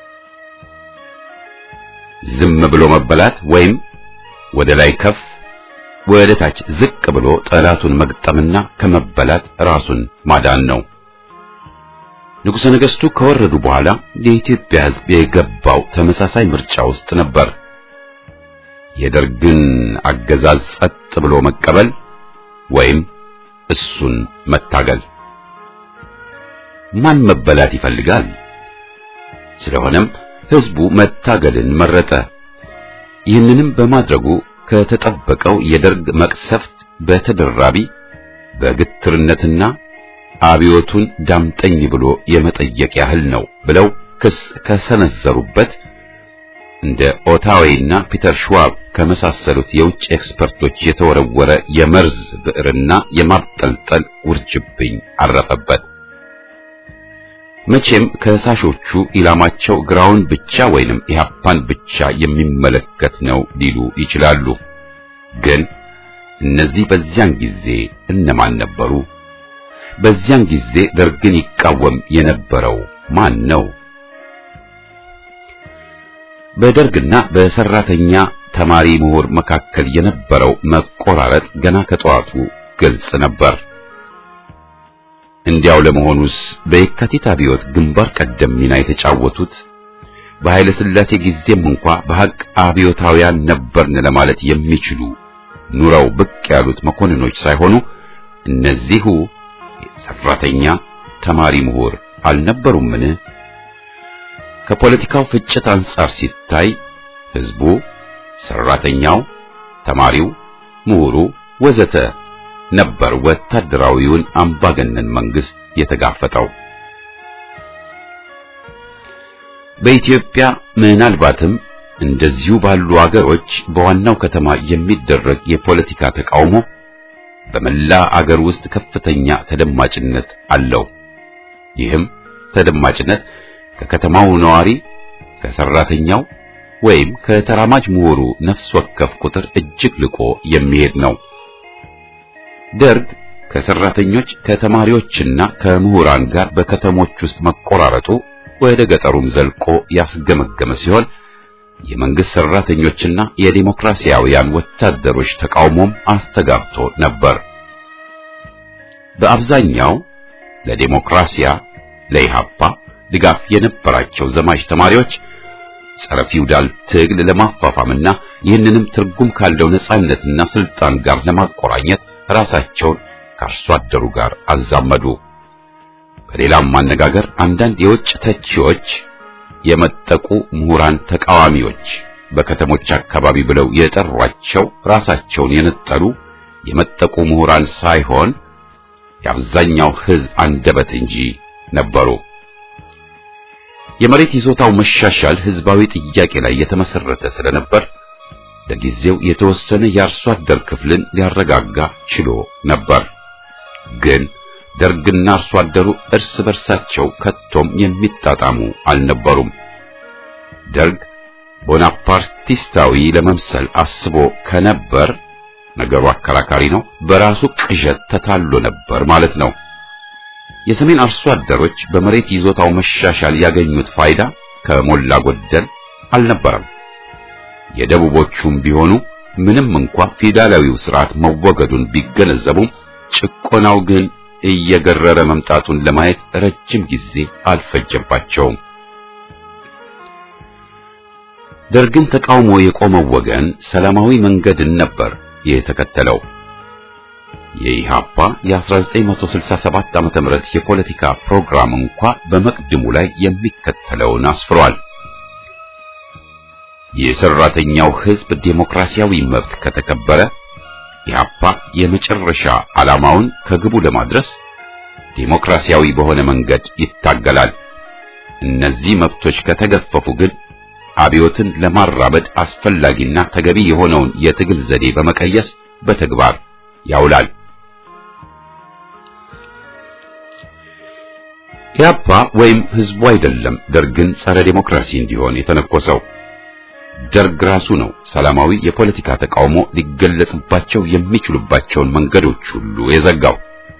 ዝም ብሎ መበላት ወይም ወደ ላይ ከፍ ወደ ታች ዝቅ ብሎ ጠላቱን መግጠምና ከመበላት ራሱን ማዳን ነው። ንጉሠ ነገሥቱ ከወረዱ በኋላ የኢትዮጵያ ሕዝብ የገባው ተመሳሳይ ምርጫ ውስጥ ነበር። የደርግን አገዛዝ ጸጥ ብሎ መቀበል ወይም እሱን መታገል። ማን መበላት ይፈልጋል? ስለሆነም ሕዝቡ መታገልን መረጠ። ይህንንም በማድረጉ ከተጠበቀው የደርግ መቅሰፍት በተደራቢ በግትርነትና አብዮቱን ዳምጠኝ ብሎ የመጠየቅ ያህል ነው ብለው ክስ ከሰነዘሩበት እንደ ኦታዌይና ፒተር ሽዋብ ከመሳሰሉት የውጭ ኤክስፐርቶች የተወረወረ የመርዝ ብዕርና የማብጠልጠል ውርጅብኝ አረፈበት። መቼም ከሳሾቹ ኢላማቸው ግራውን ብቻ ወይንም ኢህአፓን ብቻ የሚመለከት ነው ሊሉ ይችላሉ። ግን እነዚህ በዚያን ጊዜ እነማን ነበሩ? በዚያን ጊዜ ደርግን ይቃወም የነበረው ማን ነው? በደርግና በሰራተኛ ተማሪ ምሁር መካከል የነበረው መቆራረጥ ገና ከጠዋቱ ግልጽ ነበር። እንዲያው ለመሆኑስ በየካቲት አብዮት ግንባር ቀደም ሚና የተጫወቱት በኃይለ ሥላሴ ጊዜም እንኳ በሐቅ አብዮታውያን ነበርን ለማለት የሚችሉ ኑረው ብቅ ያሉት መኮንኖች ሳይሆኑ እነዚሁ ሰራተኛ ተማሪ ምሁር አልነበሩምን? ከፖለቲካው ፍጭት አንጻር ሲታይ ህዝቡ፣ ሰራተኛው፣ ተማሪው፣ ምሁሩ ወዘተ ነበር ወታደራዊውን አምባገነን መንግስት የተጋፈጠው። በኢትዮጵያ ምናልባትም እንደዚሁ ባሉ አገሮች በዋናው ከተማ የሚደረግ የፖለቲካ ተቃውሞ በመላ አገር ውስጥ ከፍተኛ ተደማጭነት አለው። ይህም ተደማጭነት ከከተማው ነዋሪ፣ ከሰራተኛው ወይም ከተራማጅ ምሁሩ ነፍስ ወከፍ ቁጥር እጅግ ልቆ የሚሄድ ነው። ደርግ ከሰራተኞች ከተማሪዎችና ከምሁራን ጋር በከተሞች ውስጥ መቆራረጡ ወደ ገጠሩም ዘልቆ ያስገመገመ ሲሆን የመንግስት ሰራተኞችና የዲሞክራሲያውያን ወታደሮች ተቃውሞም አስተጋብቶ ነበር። በአብዛኛው ለዲሞክራሲያ ለኢሃፓ ድጋፍ የነበራቸው ዘማች ተማሪዎች ጸረ ፊውዳል ትግል ለማፋፋምና ይህንንም ትርጉም ካለው ነጻነትና ስልጣን ጋር ለማቆራኘት ራሳቸውን ከአርሶ አደሩ ጋር አዛመዱ። በሌላም ማነጋገር አንዳንድ የውጭ ተቺዎች የመጠቁ ምሁራን ተቃዋሚዎች በከተሞች አካባቢ ብለው የጠሯቸው ራሳቸውን የነጠሉ የመጠቁ ምሁራን ሳይሆን የአብዛኛው ህዝብ አንደበት እንጂ ነበሩ። የመሬት ይዞታው መሻሻል ህዝባዊ ጥያቄ ላይ የተመሰረተ ስለነበር ለጊዜው የተወሰነ የአርሶ አደር ክፍልን ሊያረጋጋ ችሎ ነበር። ግን ደርግና አርሶ አደሩ እርስ በርሳቸው ከቶም የሚጣጣሙ አልነበሩም። ደርግ ቦናፓርቲስታዊ ለመምሰል አስቦ ከነበር ነገሩ አከራካሪ ነው። በራሱ ቅዠት ተታሎ ነበር ማለት ነው። የሰሜን አርሶ አደሮች በመሬት ይዞታው መሻሻል ያገኙት ፋይዳ ከሞላ ጎደል አልነበረም። የደቡቦቹም ቢሆኑ ምንም እንኳን ፊውዳላዊው ስርዓት መወገዱን ቢገነዘቡም ጭቆናው ግን እየገረረ መምጣቱን ለማየት ረጅም ጊዜ አልፈጀባቸውም። ደርግን ተቃውሞ የቆመው ወገን ሰላማዊ መንገድን ነበር የተከተለው። የኢሃፓ የ1967 ዓመተ ምህረት የፖለቲካ ፕሮግራም እንኳን በመቅድሙ ላይ የሚከተለውን አስፍሯል። የሰራተኛው ህዝብ ዴሞክራሲያዊ መብት ከተከበረ ኢሃፓ የመጨረሻ ዓላማውን ከግቡ ለማድረስ ዴሞክራሲያዊ በሆነ መንገድ ይታገላል። እነዚህ መብቶች ከተገፈፉ ግን አብዮትን ለማራመድ አስፈላጊና ተገቢ የሆነውን የትግል ዘዴ በመቀየስ በተግባር ያውላል። ኢሃፓ ወይም ህዝቡ አይደለም ደርግን ጸረ ዴሞክራሲ እንዲሆን የተነኮሰው። ደርግ ራሱ ነው ሰላማዊ የፖለቲካ ተቃውሞ ሊገለጽባቸው የሚችሉባቸውን መንገዶች ሁሉ የዘጋው።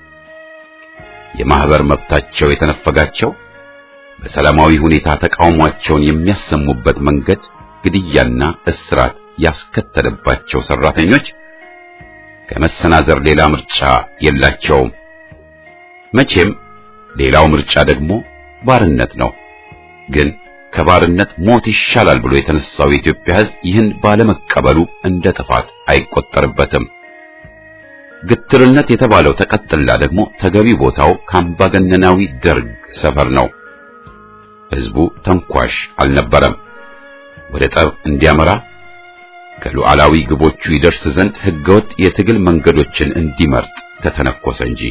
የማህበር መብታቸው የተነፈጋቸው በሰላማዊ ሁኔታ ተቃውሟቸውን የሚያሰሙበት መንገድ ግድያና እስራት ያስከተለባቸው ሰራተኞች ከመሰናዘር ሌላ ምርጫ የላቸውም። መቼም ሌላው ምርጫ ደግሞ ባርነት ነው። ግን ከባርነት ሞት ይሻላል ብሎ የተነሳው የኢትዮጵያ ህዝብ ይህን ባለመቀበሉ እንደ ጥፋት አይቆጠርበትም። ግትርነት የተባለው ተቀጥላ ደግሞ ተገቢ ቦታው ከአምባገነናዊ ደርግ ሰፈር ነው። ህዝቡ ተንኳሽ አልነበረም። ወደ ጠብ እንዲያመራ ከሉዓላዊ ግቦቹ ይደርስ ዘንድ ህገወጥ የትግል መንገዶችን እንዲመርጥ ተተነኮሰ እንጂ።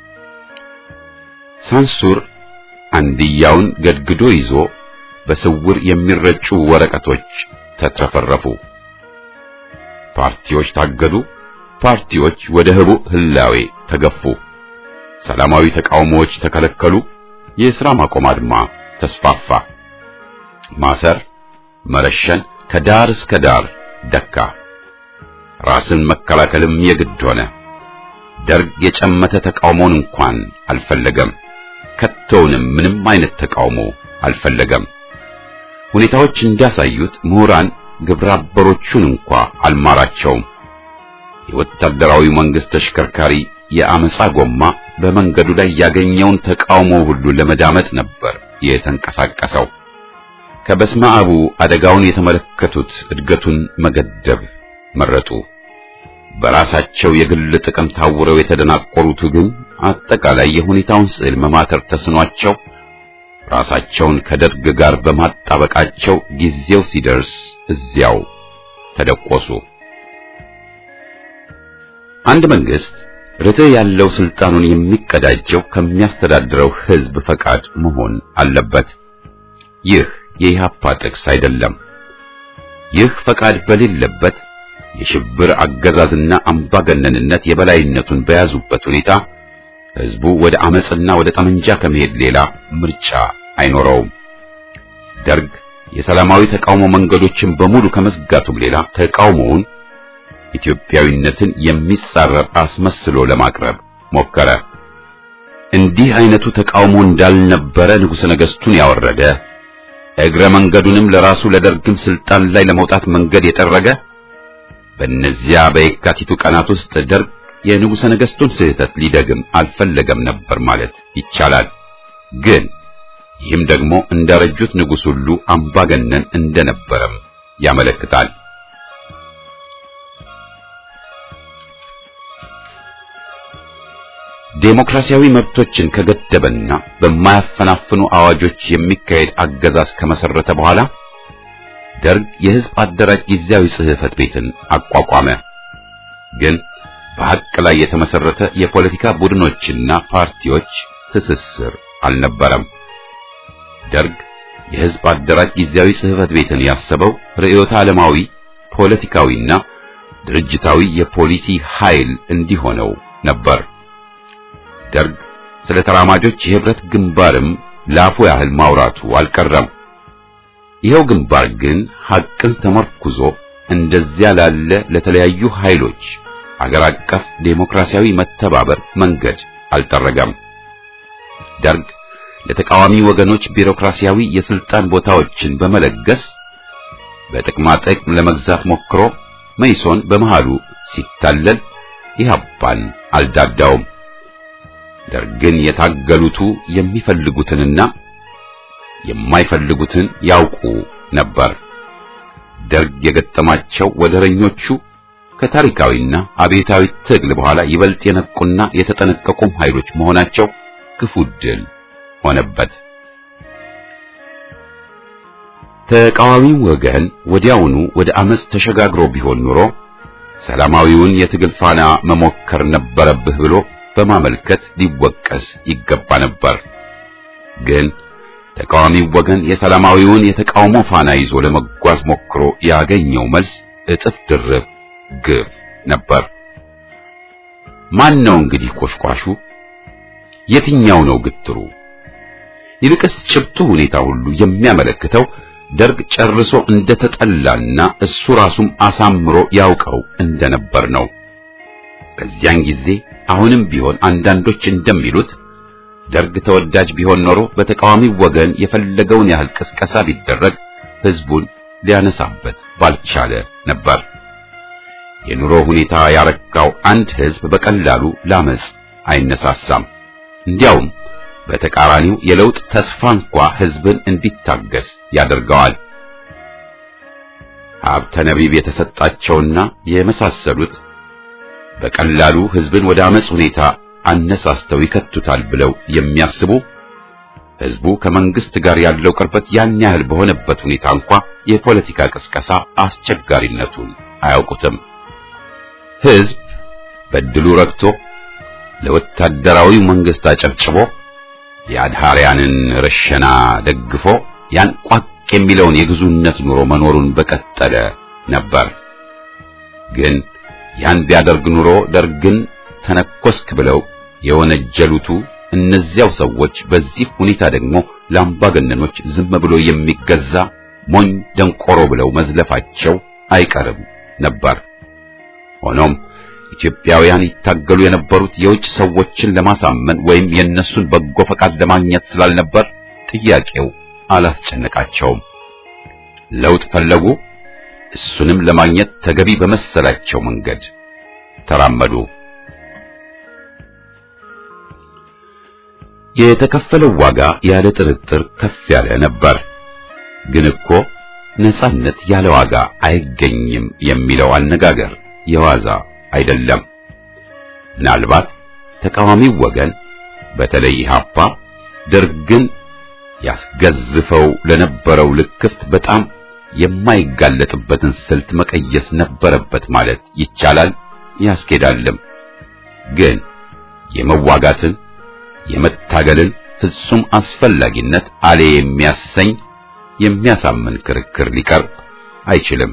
ሳንሱር አንድያውን ገድግዶ ይዞ በስውር የሚረጩ ወረቀቶች ተትረፈረፉ። ፓርቲዎች ታገዱ። ፓርቲዎች ወደ ህቡዕ ህላዌ ተገፉ። ሰላማዊ ተቃውሞዎች ተከለከሉ። የሥራ ማቆም አድማ ተስፋፋ። ማሰር፣ መረሸን ከዳር እስከ ዳር ደካ። ራስን መከላከልም የግድ ሆነ። ደርግ የጨመተ ተቃውሞን እንኳን አልፈለገም። ከቶውንም ምንም አይነት ተቃውሞ አልፈለገም። ሁኔታዎች እንዳሳዩት ምሁራን ግብረ አበሮቹን እንኳን አልማራቸውም። የወታደራዊ መንግስት ተሽከርካሪ የአመጻ ጎማ በመንገዱ ላይ ያገኘውን ተቃውሞ ሁሉ ለመዳመጥ ነበር የተንቀሳቀሰው። ከበስመ አቡ አደጋውን የተመለከቱት እድገቱን መገደብ መረጡ። በራሳቸው የግል ጥቅም ታውረው የተደናቆሩት ግን አጠቃላይ የሁኔታውን ስዕል መማተር ተስኗቸው ራሳቸውን ከደርግ ጋር በማጣበቃቸው ጊዜው ሲደርስ እዚያው ተደቆሱ። አንድ መንግስት ርትዕ ያለው ስልጣኑን የሚቀዳጀው ከሚያስተዳድረው ህዝብ ፈቃድ መሆን አለበት። ይህ የኢህአፓ ጥቅስ አይደለም። ይህ ፈቃድ በሌለበት የሽብር አገዛዝና አምባገነንነት የበላይነቱን በያዙበት ሁኔታ ህዝቡ ወደ አመጽና ወደ ጠመንጃ ከመሄድ ሌላ ምርጫ አይኖረውም። ደርግ የሰላማዊ ተቃውሞ መንገዶችን በሙሉ ከመዝጋቱም ሌላ ተቃውሞውን ኢትዮጵያዊነትን የሚጻረር አስመስሎ ለማቅረብ ሞከረ። እንዲህ አይነቱ ተቃውሞ እንዳልነበረ ንጉሠ ነገሥቱን ያወረደ፣ እግረ መንገዱንም ለራሱ ለደርግም ስልጣን ላይ ለመውጣት መንገድ የጠረገ፣ በእነዚያ በየካቲቱ ቀናት ውስጥ ደርግ የንጉሠ ነገሥቱን ስህተት ሊደግም አልፈለገም ነበር ማለት ይቻላል። ግን ይህም ደግሞ እንዳረጁት ንጉሥ ሁሉ አምባገነን እንደነበረም ያመለክታል። ዴሞክራሲያዊ መብቶችን ከገደበና በማያፈናፍኑ አዋጆች የሚካሄድ አገዛዝ ከመሰረተ በኋላ ደርግ የሕዝብ አደራጅ ጊዜያዊ ጽሕፈት ቤትን አቋቋመ። ግን በሐቅ ላይ የተመሰረተ የፖለቲካ ቡድኖችና ፓርቲዎች ትስስር አልነበረም። ደርግ የሕዝብ አደራጅ ጊዜያዊ ጽሕፈት ቤትን ያሰበው ርዕዮተ ዓለማዊ፣ ፖለቲካዊና ድርጅታዊ የፖሊሲ ኃይል እንዲሆነው ነበር። ደርግ ስለ ተራማጆች የህብረት ግንባርም ላፉ ያህል ማውራቱ አልቀረም። ይኸው ግንባር ግን ሐቅን ተመርኩዞ እንደዚያ ላለ ለተለያዩ ኃይሎች አገር አቀፍ ዴሞክራሲያዊ መተባበር መንገድ አልጠረገም። ደርግ ለተቃዋሚ ወገኖች ቢሮክራሲያዊ የስልጣን ቦታዎችን በመለገስ በጥቅማ ጥቅም ለመግዛት ሞክሮ መይሶን በመሃሉ ሲታለል ኢህአፓን አልዳዳውም። ደርግን የታገሉቱ የሚፈልጉትንና የማይፈልጉትን ያውቁ ነበር። ደርግ የገጠማቸው ወደረኞቹ ከታሪካዊና አብዮታዊ ትግል በኋላ ይበልጥ የነቁና የተጠነቀቁም ኃይሎች መሆናቸው ክፉ ድል ሆነበት። ተቃዋሚው ወገን ወዲያውኑ ወደ አመጽ ተሸጋግሮ ቢሆን ኑሮ ሰላማዊውን የትግል ፋና መሞከር ነበረብህ ብሎ በማመልከት ሊወቀስ ይገባ ነበር። ግን ተቃዋሚው ወገን የሰላማዊውን የተቃውሞ ፋና ይዞ ለመጓዝ ሞክሮ ያገኘው መልስ እጥፍ ድርብ ግፍ ነበር። ማን ነው እንግዲህ ቆሽቋሹ? የትኛው ነው ግትሩ? ይልቅስ ጭብጡ ሁኔታ ሁሉ የሚያመለክተው ደርግ ጨርሶ እንደተጠላና እሱ ራሱም አሳምሮ ያውቀው እንደነበር ነው። በዚያን ጊዜ አሁንም ቢሆን አንዳንዶች እንደሚሉት ደርግ ተወዳጅ ቢሆን ኖሮ በተቃዋሚው ወገን የፈለገውን ያህል ቅስቀሳ ቢደረግ ህዝቡን ሊያነሳበት ባልቻለ ነበር። የኑሮ ሁኔታ ያረካው አንድ ህዝብ በቀላሉ ላመጽ አይነሳሳም። እንዲያውም በተቃራኒው የለውጥ ተስፋ እንኳ ህዝብን እንዲታገስ ያደርገዋል። ሀብተ ነቢብ የተሰጣቸውና የመሳሰሉት በቀላሉ ህዝብን ወደ አመጽ ሁኔታ አነሳስተው ይከቱታል ብለው የሚያስቡ ህዝቡ ከመንግስት ጋር ያለው ቅርበት ያን ያህል በሆነበት ሁኔታ እንኳ የፖለቲካ ቅስቀሳ አስቸጋሪነቱን አያውቁትም። ህዝብ በድሉ ረክቶ ለወታደራዊ መንግስት አጨብጭቦ የአድሃሪያንን ረሸና ደግፎ ያን ቋቅ የሚለውን የግዙነት ኑሮ መኖሩን በቀጠለ ነበር። ግን ያን ቢያደርግ ኑሮ ደርግን ተነኮስክ ብለው የወነጀሉቱ እነዚያው ሰዎች በዚህ ሁኔታ ደግሞ ለአምባገነኖች ዝም ብሎ የሚገዛ ሞኝ ደንቆሮ ብለው መዝለፋቸው አይቀርም ነበር። ሆኖም ኢትዮጵያውያን ይታገሉ የነበሩት የውጭ ሰዎችን ለማሳመን ወይም የነሱን በጎ ፈቃድ ለማግኘት ስላልነበር ጥያቄው አላስጨነቃቸውም። ለውጥ ፈለጉ። እሱንም ለማግኘት ተገቢ በመሰላቸው መንገድ ተራመዱ። የተከፈለው ዋጋ ያለ ጥርጥር ከፍ ያለ ነበር። ግን እኮ ነጻነት ያለ ዋጋ አይገኝም የሚለው አነጋገር የዋዛ አይደለም። ምናልባት ተቃዋሚው ወገን በተለይ ኢህአፓ ደርግን ያስገዝፈው ለነበረው ልክፍት በጣም የማይጋለጥበትን ስልት መቀየስ ነበረበት ማለት ይቻላል፣ ያስኬዳልም። ግን የመዋጋትን የመታገልን ፍጹም አስፈላጊነት አለ የሚያሰኝ የሚያሳምን ክርክር ሊቀርብ አይችልም።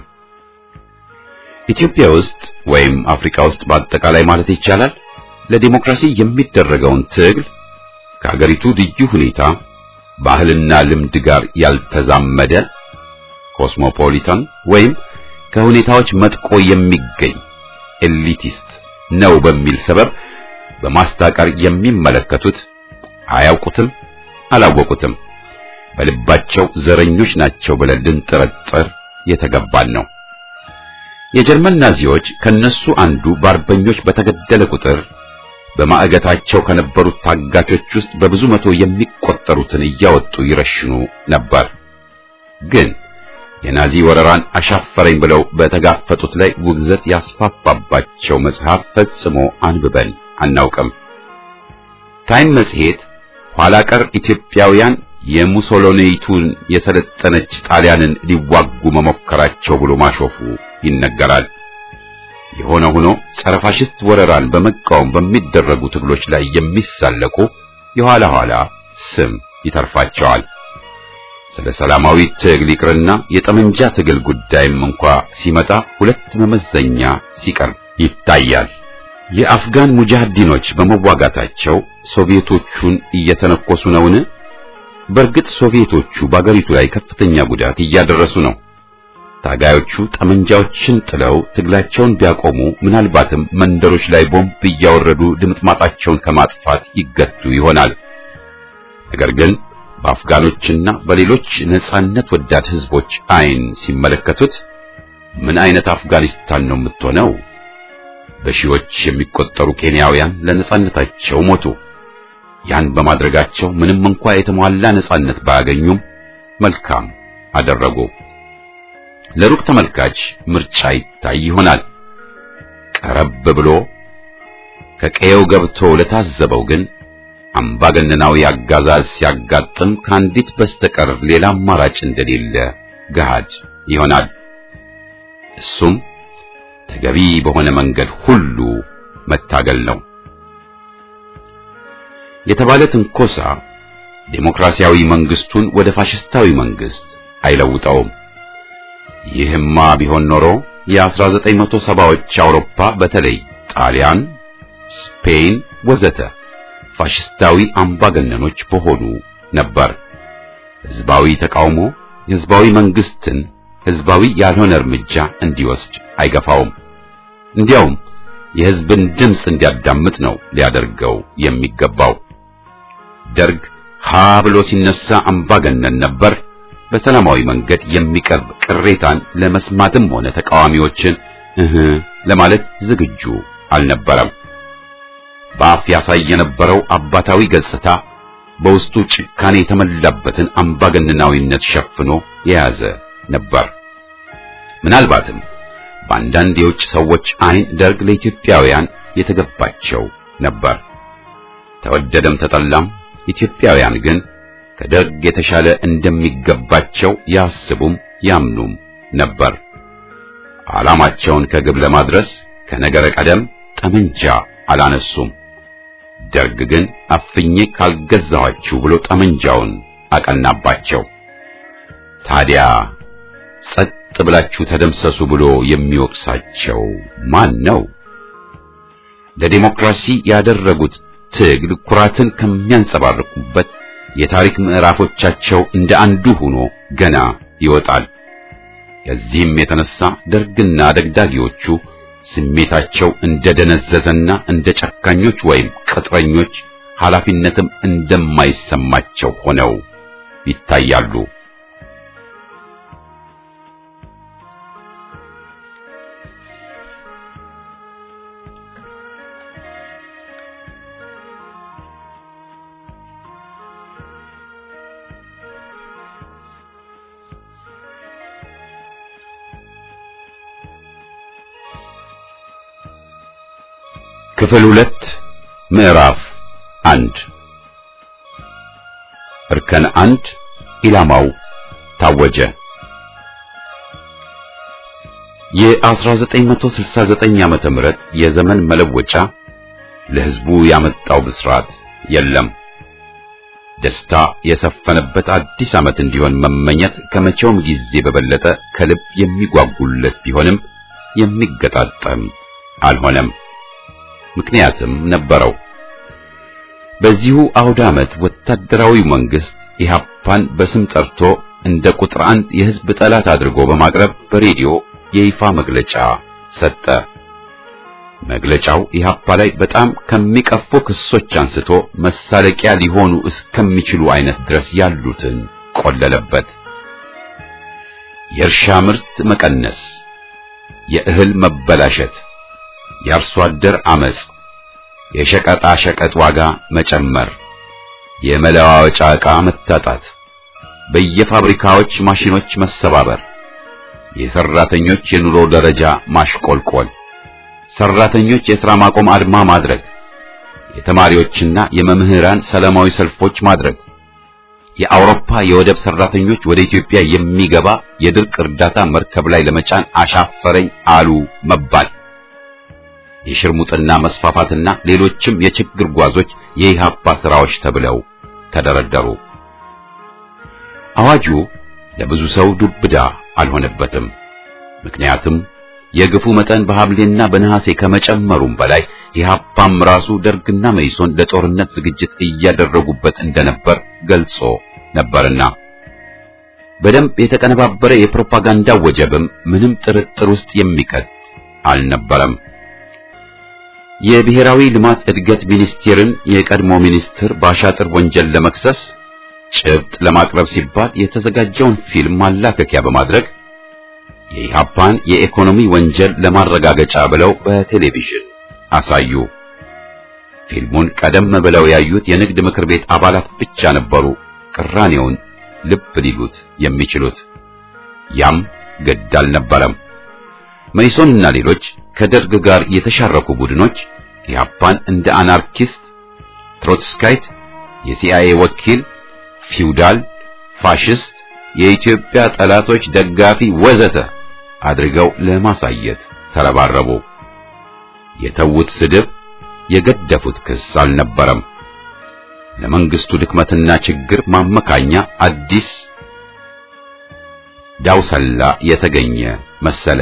ኢትዮጵያ ውስጥ ወይም አፍሪካ ውስጥ በአጠቃላይ ማለት ይቻላል ለዲሞክራሲ የሚደረገውን ትግል ከሀገሪቱ ልዩ ሁኔታ ባህልና ልምድ ጋር ያልተዛመደ ኮስሞፖሊታን ወይም ከሁኔታዎች መጥቆ የሚገኝ ኤሊቲስት ነው በሚል ሰበብ በማስታቀር የሚመለከቱት አያውቁትም፣ አላወቁትም፣ በልባቸው ዘረኞች ናቸው ብለን ልንጠረጥር የተገባን ነው። የጀርመን ናዚዎች ከነሱ አንዱ በአርበኞች በተገደለ ቁጥር በማዕገታቸው ከነበሩት ታጋቾች ውስጥ በብዙ መቶ የሚቆጠሩትን እያወጡ ይረሽኑ ነበር። ግን የናዚ ወረራን አሻፈረኝ ብለው በተጋፈጡት ላይ ውግዘት ያስፋፋባቸው መጽሐፍ ፈጽሞ አንብበን አናውቅም። ታይም መጽሔት ኋላ ቀር ኢትዮጵያውያን የሙሶሎኒቱን የሰለጠነች ጣሊያንን ሊዋጉ መሞከራቸው ብሎ ማሾፉ ይነገራል። የሆነ ሆኖ ጸረ ፋሽስት ወረራን በመቃወም በሚደረጉ ትግሎች ላይ የሚሳለቁ የኋላ ኋላ ስም ይተርፋቸዋል። ስለ ሰላማዊ ትግል ይቅርና የጠመንጃ ትግል ጉዳይም እንኳ ሲመጣ ሁለት መመዘኛ ሲቀርብ ይታያል። የአፍጋን ሙጃሂዲኖች በመዋጋታቸው ሶቪየቶቹን እየተነኮሱ ነውን? በእርግጥ ሶቪየቶቹ በአገሪቱ ላይ ከፍተኛ ጉዳት እያደረሱ ነው። ታጋዮቹ ጠመንጃዎችን ጥለው ትግላቸውን ቢያቆሙ ምናልባትም መንደሮች ላይ ቦምብ እያወረዱ ድምጥማጣቸውን ከማጥፋት ይገቱ ይሆናል። ነገር ግን በአፍጋኖችና በሌሎች ነጻነት ወዳድ ህዝቦች አይን ሲመለከቱት ምን አይነት አፍጋኒስታን ነው የምትሆነው? በሺዎች የሚቆጠሩ ኬንያውያን ለነጻነታቸው ሞቱ። ያን በማድረጋቸው ምንም እንኳ የተሟላ ነጻነት ባያገኙም መልካም አደረጉ። ለሩቅ ተመልካች ምርጫ ይታይ ይሆናል። ቀረብ ብሎ ከቀየው ገብቶ ለታዘበው ግን አምባገነናዊ አጋዛዝ ሲያጋጥም ካንዲት በስተቀር ሌላ አማራጭ እንደሌለ ገሃድ ይሆናል። እሱም ተገቢ በሆነ መንገድ ሁሉ መታገል ነው። የተባለ ትንኮሳ ዴሞክራሲያዊ መንግስቱን ወደ ፋሽስታዊ መንግስት አይለውጠውም። ይህማ ቢሆን ኖሮ የ1970ዎች አውሮፓ በተለይ ጣሊያን፣ ስፔን ወዘተ ፋሽስታዊ አምባገነኖች በሆኑ ነበር። ህዝባዊ ተቃውሞ ህዝባዊ መንግስትን ህዝባዊ ያልሆነ እርምጃ እንዲወስድ አይገፋውም። እንዲያውም የህዝብን ድምጽ እንዲያዳምጥ ነው ሊያደርገው የሚገባው። ደርግ ሀ ብሎ ሲነሳ አምባገነን ነበር። በሰላማዊ መንገድ የሚቀርብ ቅሬታን ለመስማትም ሆነ ተቃዋሚዎችን ለማለት ዝግጁ አልነበረም። በአፍ ያሳይ የነበረው አባታዊ ገጽታ በውስጡ ጭካኔ የተመላበትን አምባገነናዊነት ሸፍኖ የያዘ ነበር። ምናልባትም በአንዳንድ የውጭ ሰዎች አይን ደርግ ለኢትዮጵያውያን የተገባቸው ነበር። ተወደደም ተጠላም ኢትዮጵያውያን ግን ከደርግ የተሻለ እንደሚገባቸው ያስቡም ያምኑም ነበር። ዓላማቸውን ከግብ ለማድረስ ከነገረ ቀደም ጠመንጃ አላነሱም። ደርግ ግን አፍኜ ካልገዛኋችሁ ብሎ ጠመንጃውን አቀናባቸው። ታዲያ ጸጥ ብላችሁ ተደምሰሱ ብሎ የሚወቅሳቸው ማን ነው? ለዲሞክራሲ ያደረጉት ትግል ኩራትን ከሚያንጸባርቁበት የታሪክ ምዕራፎቻቸው እንደ አንዱ ሆኖ ገና ይወጣል። ከዚህም የተነሳ ደርግና ደግዳጊዎቹ ስሜታቸው እንደደነዘዘና እንደ ጨካኞች ወይም ቅጥረኞች ኃላፊነትም እንደማይሰማቸው ሆነው ይታያሉ። ክፍል 2 ምዕራፍ 1 እርከን 1 ኢላማው ታወጀ። የ1969 ዓመተ ምህረት የዘመን መለወጫ ለሕዝቡ ያመጣው ብስራት የለም። ደስታ የሰፈነበት አዲስ ዓመት እንዲሆን መመኘት ከመቼውም ጊዜ በበለጠ ከልብ የሚጓጉለት ቢሆንም የሚገጣጠም አልሆነም። ምክንያትም ነበረው። በዚሁ አውደ ዓመት ወታደራዊ መንግስት ኢህአፓን በስም ጠርቶ እንደ ቁጥር 1 የህዝብ ጠላት አድርጎ በማቅረብ በሬዲዮ የይፋ መግለጫ ሰጠ። መግለጫው ኢህአፓ ላይ በጣም ከሚቀፉ ክሶች አንስቶ መሳለቂያ ሊሆኑ እስከሚችሉ አይነት ድረስ ያሉትን ቆለለበት። የእርሻ ምርት መቀነስ፣ የእህል መበላሸት፣ የአርሶ አደር አመጽ፣ የሸቀጣ ሸቀጥ ዋጋ መጨመር፣ የመለዋወጫ ዕቃ መታጣት፣ በየፋብሪካዎች ማሽኖች መሰባበር፣ የሰራተኞች የኑሮ ደረጃ ማሽቆልቆል፣ ሰራተኞች የሥራ ማቆም አድማ ማድረግ፣ የተማሪዎችና የመምህራን ሰላማዊ ሰልፎች ማድረግ፣ የአውሮፓ የወደብ ሰራተኞች ወደ ኢትዮጵያ የሚገባ የድርቅ እርዳታ መርከብ ላይ ለመጫን አሻፈረኝ አሉ መባል፣ የሽርሙጥና መስፋፋትና ሌሎችም የችግር ጓዞች የኢህአፓ ስራዎች ተብለው ተደረደሩ። አዋጁ ለብዙ ሰው ዱብዳ አልሆነበትም። ምክንያቱም የግፉ መጠን በሐምሌና በነሐሴ ከመጨመሩም በላይ ኢህአፓም ራሱ ደርግና መኢሶን ለጦርነት ዝግጅት እያደረጉበት እንደነበር ገልጾ ነበርና በደንብ የተቀነባበረ የፕሮፓጋንዳ ወጀብም ምንም ጥርጥር ውስጥ የሚከት አልነበረም። የብሔራዊ ልማት እድገት ሚኒስቴርን የቀድሞ ሚኒስትር በአሻጥር ወንጀል ለመክሰስ ጭብጥ ለማቅረብ ሲባል የተዘጋጀውን ፊልም ማላከኪያ በማድረግ የኢህአፓን የኢኮኖሚ ወንጀል ለማረጋገጫ ብለው በቴሌቪዥን አሳዩ። ፊልሙን ቀደም ብለው ያዩት የንግድ ምክር ቤት አባላት ብቻ ነበሩ ቅራኔውን ልብ ሊሉት የሚችሉት። ያም ግድ አልነበረም። መኢሶንና ሌሎች ከደርግ ጋር የተሻረኩ ቡድኖች ኢህአፓን እንደ አናርኪስት፣ ትሮትስካይት፣ የሲአይኤ ወኪል፣ ፊውዳል፣ ፋሽስት፣ የኢትዮጵያ ጠላቶች ደጋፊ ወዘተ አድርገው ለማሳየት ተረባረቡ። የተውት ስድብ፣ የገደፉት ክስ አልነበረም። ለመንግስቱ ድክመትና ችግር ማመካኛ አዲስ ዳውሰላ የተገኘ መሰለ።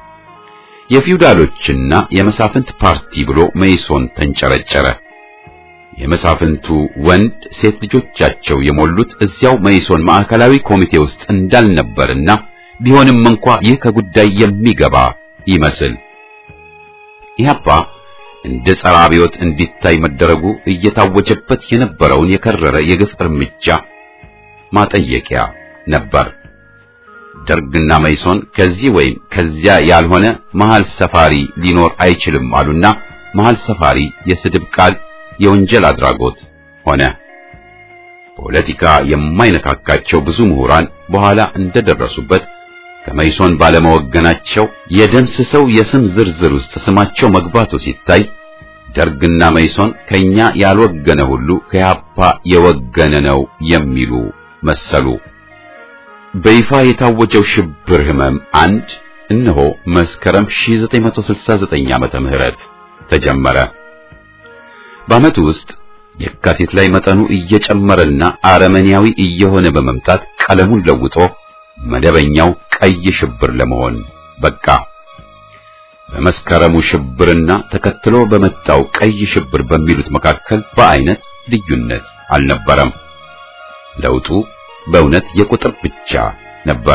የፊውዳሎችና የመሳፍንት ፓርቲ ብሎ መኢሶን ተንጨረጨረ። የመሳፍንቱ ወንድ ሴት ልጆቻቸው የሞሉት እዚያው መኢሶን ማዕከላዊ ኮሚቴ ውስጥ እንዳልነበርና ቢሆንም እንኳ ይህ ከጉዳይ የሚገባ ይመስል ኢህአፓ እንደ ጸረ አብዮት እንዲታይ መደረጉ እየታወጀበት የነበረውን የከረረ የግፍ እርምጃ ማጠየቂያ ነበር። ደርግና መኢሶን ከዚህ ወይም ከዚያ ያልሆነ መሃል ሰፋሪ ሊኖር አይችልም አሉና መሃል ሰፋሪ የስድብ ቃል የወንጀል አድራጎት ሆነ። ፖለቲካ የማይነካካቸው ብዙ ምሁራን በኋላ እንደደረሱበት ከመኢሶን ባለመወገናቸው የደምስሰው የስም ዝርዝር ውስጥ ስማቸው መግባቱ ሲታይ ደርግና መኢሶን ከኛ ያልወገነ ሁሉ ከኢህአፓ የወገነ ነው የሚሉ መሰሉ። በይፋ የታወጀው ሽብር ህመም አንድ እነሆ መስከረም 1969 ዓመተ ምህረት ተጀመረ። በዓመቱ ውስጥ የካቲት ላይ መጠኑ እየጨመረና አረመኔያዊ እየሆነ በመምጣት ቀለሙን ለውጦ መደበኛው ቀይ ሽብር ለመሆን በቃ። በመስከረሙ ሽብርና ተከትሎ በመጣው ቀይ ሽብር በሚሉት መካከል በአይነት ልዩነት አልነበረም። ለውጡ በእውነት የቁጥር ብቻ ነበር።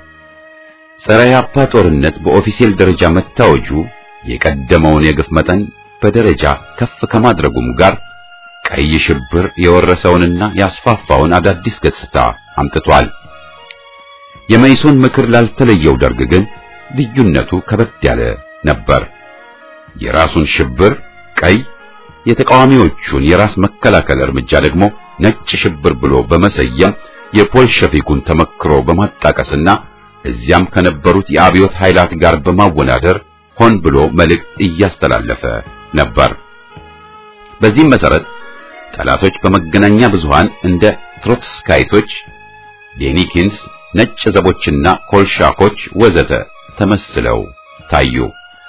ጸረ ኢህአፓ ጦርነት በኦፊሴል ደረጃ መታወጁ የቀደመውን የግፍ መጠን በደረጃ ከፍ ከማድረጉም ጋር ቀይ ሽብር የወረሰውንና ያስፋፋውን አዳዲስ ገጽታ አምጥቷል። የመይሶን ምክር ላልተለየው ደርግ ግን ልዩነቱ ከበድ ያለ ነበር። የራሱን ሽብር ቀይ፣ የተቃዋሚዎቹን የራስ መከላከል እርምጃ ደግሞ ነጭ ሽብር ብሎ በመሰየም የፖልሸቪኩን ተመክሮ በማጣቀስና እዚያም ከነበሩት የአብዮት ኃይላት ጋር በማወናደር ሆን ብሎ መልእክት እያስተላለፈ ነበር። በዚህም መሰረት ጠላቶች በመገናኛ ብዙሃን እንደ ትሮትስካይቶች፣ ዴኒኪንስ፣ ነጭ ዘቦችና ኮልሻኮች ወዘተ ተመስለው ታዩ።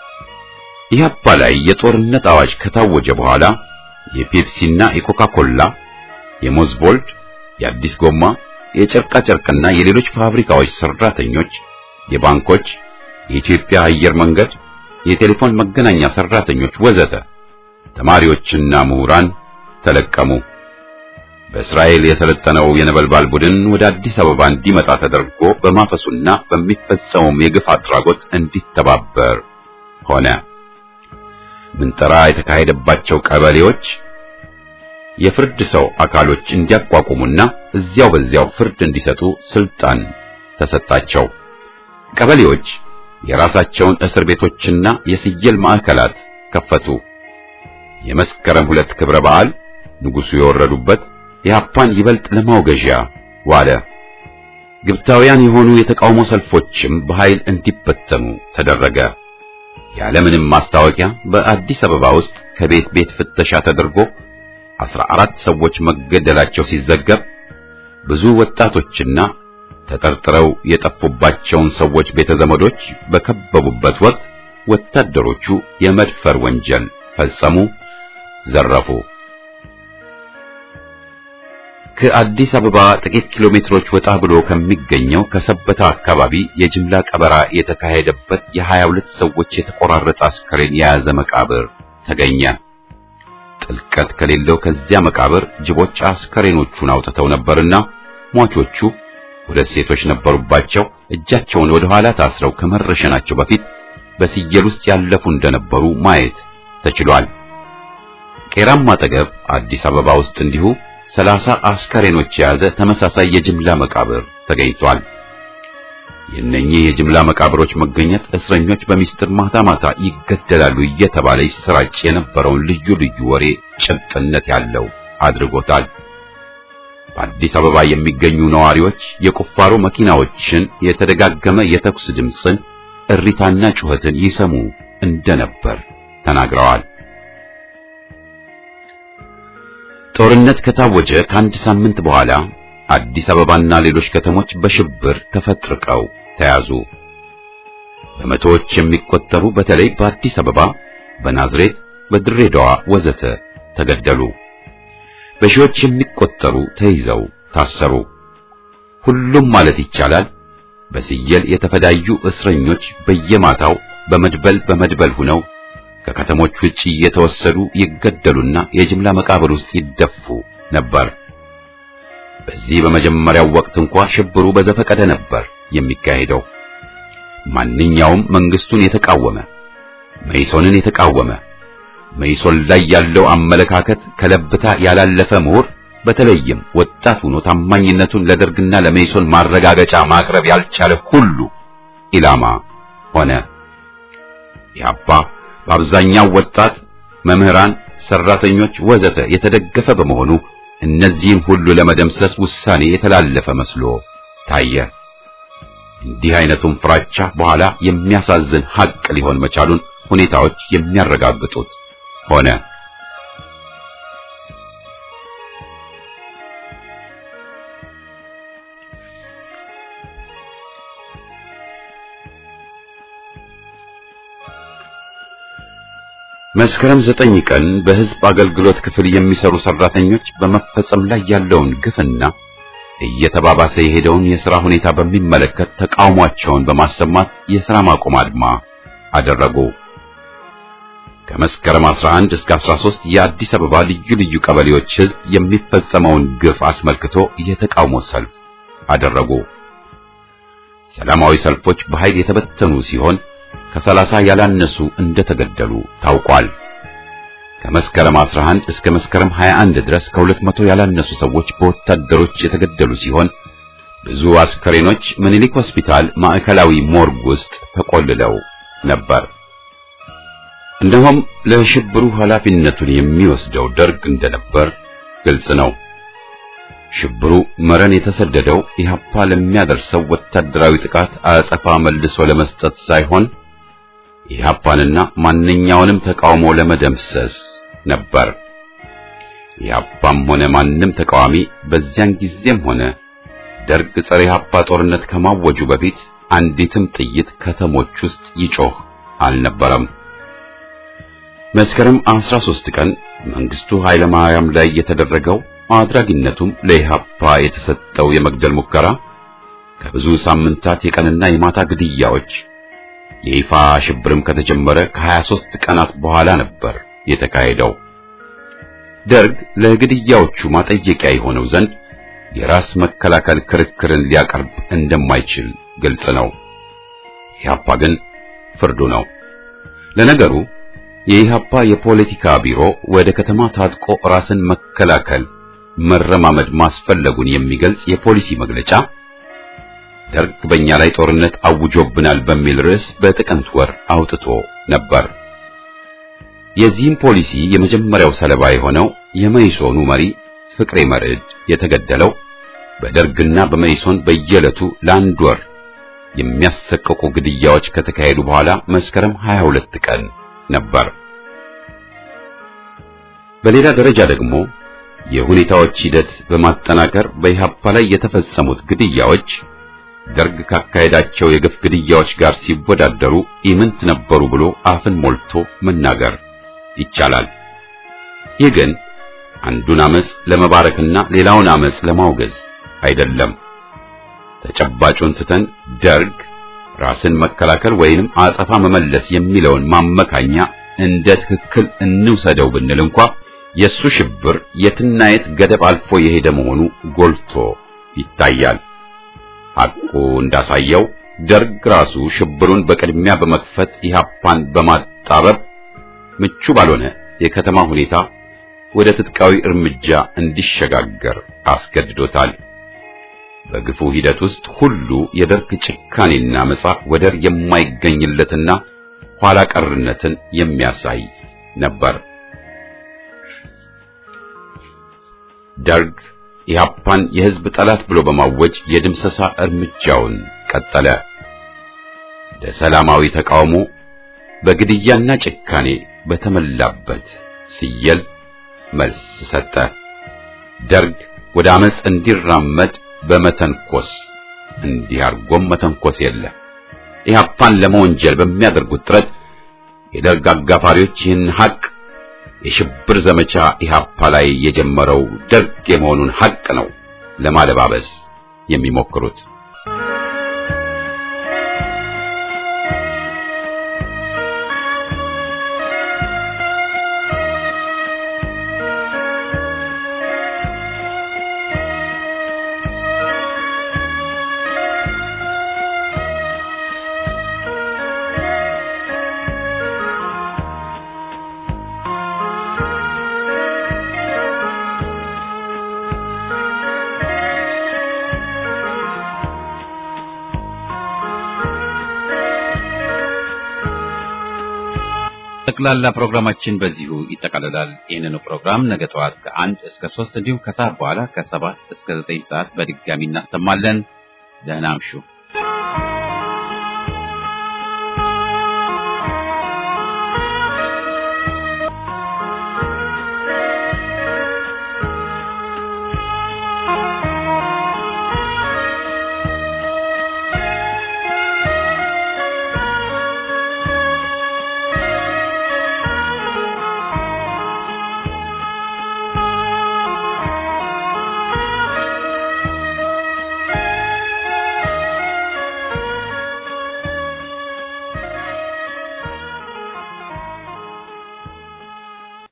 ኢህአፓ ላይ የጦርነት አዋጅ ከታወጀ በኋላ የፔፕሲና የኮካኮላ፣ የሞዝቦልድ፣ የአዲስ ጎማ፣ የጨርቃ ጨርቅና የሌሎች ፋብሪካዎች ሰራተኞች፣ የባንኮች፣ የኢትዮጵያ አየር መንገድ፣ የቴሌፎን መገናኛ ሰራተኞች ወዘተ ተማሪዎችና ምሁራን ተለቀሙ። በእስራኤል የሰለጠነው የነበልባል ቡድን ወደ አዲስ አበባ እንዲመጣ ተደርጎ በማፈሱና በሚፈጸመው የግፍ አድራጎት እንዲተባበር ሆነ። ምንጠራ የተካሄደባቸው ቀበሌዎች የፍርድ ሰው አካሎች እንዲያቋቁሙና እዚያው በዚያው ፍርድ እንዲሰጡ ስልጣን ተሰጣቸው። ቀበሌዎች የራሳቸውን እስር ቤቶችና የስየል ማዕከላት ከፈቱ። የመስከረም 2 ክብረ በዓል ንጉሱ የወረዱበት ኢህአፓን ይበልጥ ለማውገዣ ዋለ። ግብታውያን የሆኑ የተቃውሞ ሰልፎችም በኃይል እንዲበተኑ ተደረገ። ያለምንም ማስታወቂያ በአዲስ አበባ ውስጥ ከቤት ቤት ፍተሻ ተደርጎ 14 ሰዎች መገደላቸው ሲዘገብ ብዙ ወጣቶችና ተጠርጥረው የጠፉባቸውን ሰዎች ቤተዘመዶች በከበቡበት ወቅት ወታደሮቹ የመድፈር ወንጀል ፈጸሙ፣ ዘረፉ። ከአዲስ አበባ ጥቂት ኪሎ ሜትሮች ወጣ ብሎ ከሚገኘው ከሰበታ አካባቢ የጅምላ ቀበራ የተካሄደበት የ22 ሰዎች የተቆራረጠ አስከሬን የያዘ መቃብር ተገኘ። ጥልቀት ከሌለው ከዚያ መቃብር ጅቦች አስከሬኖቹን አውጥተው ነበርና ሟቾቹ 2 ሴቶች ነበሩባቸው። እጃቸውን ወደ ኋላ ታስረው ከመረሸናቸው በፊት በስየል ውስጥ ያለፉ እንደነበሩ ማየት ተችሏል። ቄራም አጠገብ አዲስ አበባ ውስጥ እንዲሁ 30 አስከሬኖች የያዘ ተመሳሳይ የጅምላ መቃብር ተገኝቷል። የእነኚህ የጅምላ መቃብሮች መገኘት እስረኞች በሚስጥር ማታ ማታ ይገደላሉ እየተባለ ይሰራጭ የነበረውን ልዩ ልዩ ወሬ ጭብጥነት ያለው አድርጎታል። በአዲስ አበባ የሚገኙ ነዋሪዎች የቁፋሮ መኪናዎችን የተደጋገመ የተኩስ ድምፅን፣ እሪታና ጩኸትን ይሰሙ እንደነበር ተናግረዋል። ጦርነት ከታወጀ ከአንድ ሳምንት በኋላ አዲስ አበባና ሌሎች ከተሞች በሽብር ተፈጥርቀው ተያዙ። በመቶዎች የሚቆጠሩ በተለይ በአዲስ አበባ፣ በናዝሬት፣ በድሬዳዋ ወዘተ ተገደሉ። በሺዎች የሚቆጠሩ ተይዘው ታሰሩ። ሁሉም ማለት ይቻላል በስየል የተፈዳዩ እስረኞች በየማታው በመድበል ሆነው ከከተሞች ውጪ እየተወሰዱ ይገደሉና የጅምላ መቃብር ውስጥ ይደፉ ነበር። በዚህ በመጀመሪያው ወቅት እንኳን ሽብሩ በዘፈቀደ ነበር የሚካሄደው። ማንኛውም መንግስቱን የተቃወመ፣ መይሶንን የተቃወመ፣ መይሶን ላይ ያለው አመለካከት ከለብታ ያላለፈ ምሁር፣ በተለይም ወጣት ሆኖ ታማኝነቱን ለደርግና ለመይሶን ማረጋገጫ ማቅረብ ያልቻለ ሁሉ ኢላማ ሆነ። ኢህአፓ በአብዛኛው ወጣት፣ መምህራን፣ ሰራተኞች ወዘተ የተደገፈ በመሆኑ እነዚህን ሁሉ ለመደምሰስ ውሳኔ የተላለፈ መስሎ ታየ። እንዲህ አይነቱን ፍራቻ በኋላ የሚያሳዝን ሐቅ ሊሆን መቻሉን ሁኔታዎች የሚያረጋግጡት ሆነ። መስከረም 9 ቀን በህዝብ አገልግሎት ክፍል የሚሰሩ ሰራተኞች በመፈጸም ላይ ያለውን ግፍና እየተባባሰ የሄደውን የሥራ ሁኔታ በሚመለከት ተቃውሟቸውን በማሰማት የሥራ ማቆም አድማ አደረጉ። ከመስከረም 11 እስከ 13 የአዲስ አበባ ልዩ ልዩ ቀበሌዎች ሕዝብ የሚፈጸመውን ግፍ አስመልክቶ የተቃውሞ ሰልፍ አደረጉ። ሰላማዊ ሰልፎች በኃይል የተበተኑ ሲሆን ከ30 ያላነሱ እንደተገደሉ ታውቋል። ከመስከረም 11 እስከ መስከረም 21 ድረስ ከ200 ያላነሱ ሰዎች በወታደሮች የተገደሉ ሲሆን ብዙ አስከሬኖች ምኒልክ ሆስፒታል ማዕከላዊ ሞርግ ውስጥ ተቆልለው ነበር። እንደውም ለሽብሩ ኃላፊነቱን የሚወስደው ደርግ እንደነበር ግልጽ ነው። ሽብሩ መረን የተሰደደው ኢህአፓ ለሚያደርሰው ወታደራዊ ጥቃት አጸፋ መልሶ ለመስጠት ሳይሆን ኢህአፓንና ማንኛውንም ተቃውሞ ለመደምሰስ ነበር። ኢህአፓም ሆነ ማንም ተቃዋሚ በዚያን ጊዜም ሆነ ደርግ ጸረ ኢህአፓ ጦርነት ከማወጁ በፊት አንዲትም ጥይት ከተሞች ውስጥ ይጮህ አልነበረም። መስከረም 13 ቀን መንግስቱ ኃይለ ማርያም ላይ የተደረገው አድራጊነቱም ለኢህአፓ የተሰጠው የመግደል ሙከራ ከብዙ ሳምንታት የቀንና የማታ ግድያዎች የይፋ ሽብርም ከተጀመረ ከ23 ቀናት በኋላ ነበር የተካሄደው። ደርግ ለግድያዎቹ ማጠየቂያ የሆነው ዘንድ የራስ መከላከል ክርክርን ሊያቀርብ እንደማይችል ግልጽ ነው። ኢህአፓ ግን ፍርዱ ነው። ለነገሩ የኢህአፓ የፖለቲካ ቢሮ ወደ ከተማ ታጥቆ ራስን መከላከል መረማመድ ማስፈለጉን የሚገልጽ የፖሊሲ መግለጫ ደርግ በእኛ ላይ ጦርነት አውጆብናል በሚል ርዕስ በጥቅምት ወር አውጥቶ ነበር። የዚህም ፖሊሲ የመጀመሪያው ሰለባ የሆነው የመኢሶኑ መሪ ፍቅሬ መርዕድ የተገደለው በደርግና በመኢሶን በየዕለቱ ለአንድ ወር የሚያሰቅቁ ግድያዎች ከተካሄዱ በኋላ መስከረም 22 ቀን ነበር። በሌላ ደረጃ ደግሞ የሁኔታዎች ሂደት በማጠናከር በኢህአፓ ላይ የተፈጸሙት ግድያዎች ደርግ ካካሄዳቸው የግፍ ግድያዎች ጋር ሲወዳደሩ ኢምንት ነበሩ ብሎ አፍን ሞልቶ መናገር ይቻላል። ይህ ግን አንዱን አመጽ ለመባረክና ሌላውን አመጽ ለማውገዝ አይደለም። ተጨባጩን ትተን ደርግ ራስን መከላከል ወይንም አጸፋ መመለስ የሚለውን ማመካኛ እንደ ትክክል እንውሰደው ብንል እንኳ የሱ ሽብር የትና የት ገደብ አልፎ የሄደ መሆኑ ጎልቶ ይታያል። ሐቁ እንዳሳየው ደርግ ራሱ ሽብሩን በቅድሚያ በመክፈት ኢህአፓን በማጣበብ ምቹ ባልሆነ የከተማ ሁኔታ ወደ ትጥቃዊ እርምጃ እንዲሸጋገር አስገድዶታል። በግፉ ሂደት ውስጥ ሁሉ የደርግ ጭካኔና መጻ ወደር የማይገኝለትና ኋላ ቀርነትን የሚያሳይ ነበር። ደርግ ኢህአፓን የህዝብ ጠላት ብሎ በማወጅ የድምሰሳ እርምጃውን ቀጠለ። ለሰላማዊ ተቃውሞ በግድያና ጭካኔ በተመላበት ሲየል መልስ ሰጠ። ደርግ ወደ አመጽ እንዲራመድ በመተንኮስ እንዲያርጎም መተንኮስ የለ። ኢህአፓን ለመወንጀል በሚያደርጉት ጥረት የደርግ አጋፋሪዎች ይህን ሐቅ የሽብር ዘመቻ ኢህአፓ ላይ የጀመረው ደርግ የመሆኑን ሐቅ ነው ለማለባበስ የሚሞክሩት። ጠቅላላ ፕሮግራማችን በዚሁ ይጠቃልላል። ይህንን ፕሮግራም ነገ ጠዋት ከ1 እስከ 3 እንዲሁም ከሰዓት በኋላ ከ7 እስከ 9 ሰዓት በድጋሚ እናሰማለን። ደህና አምሹ።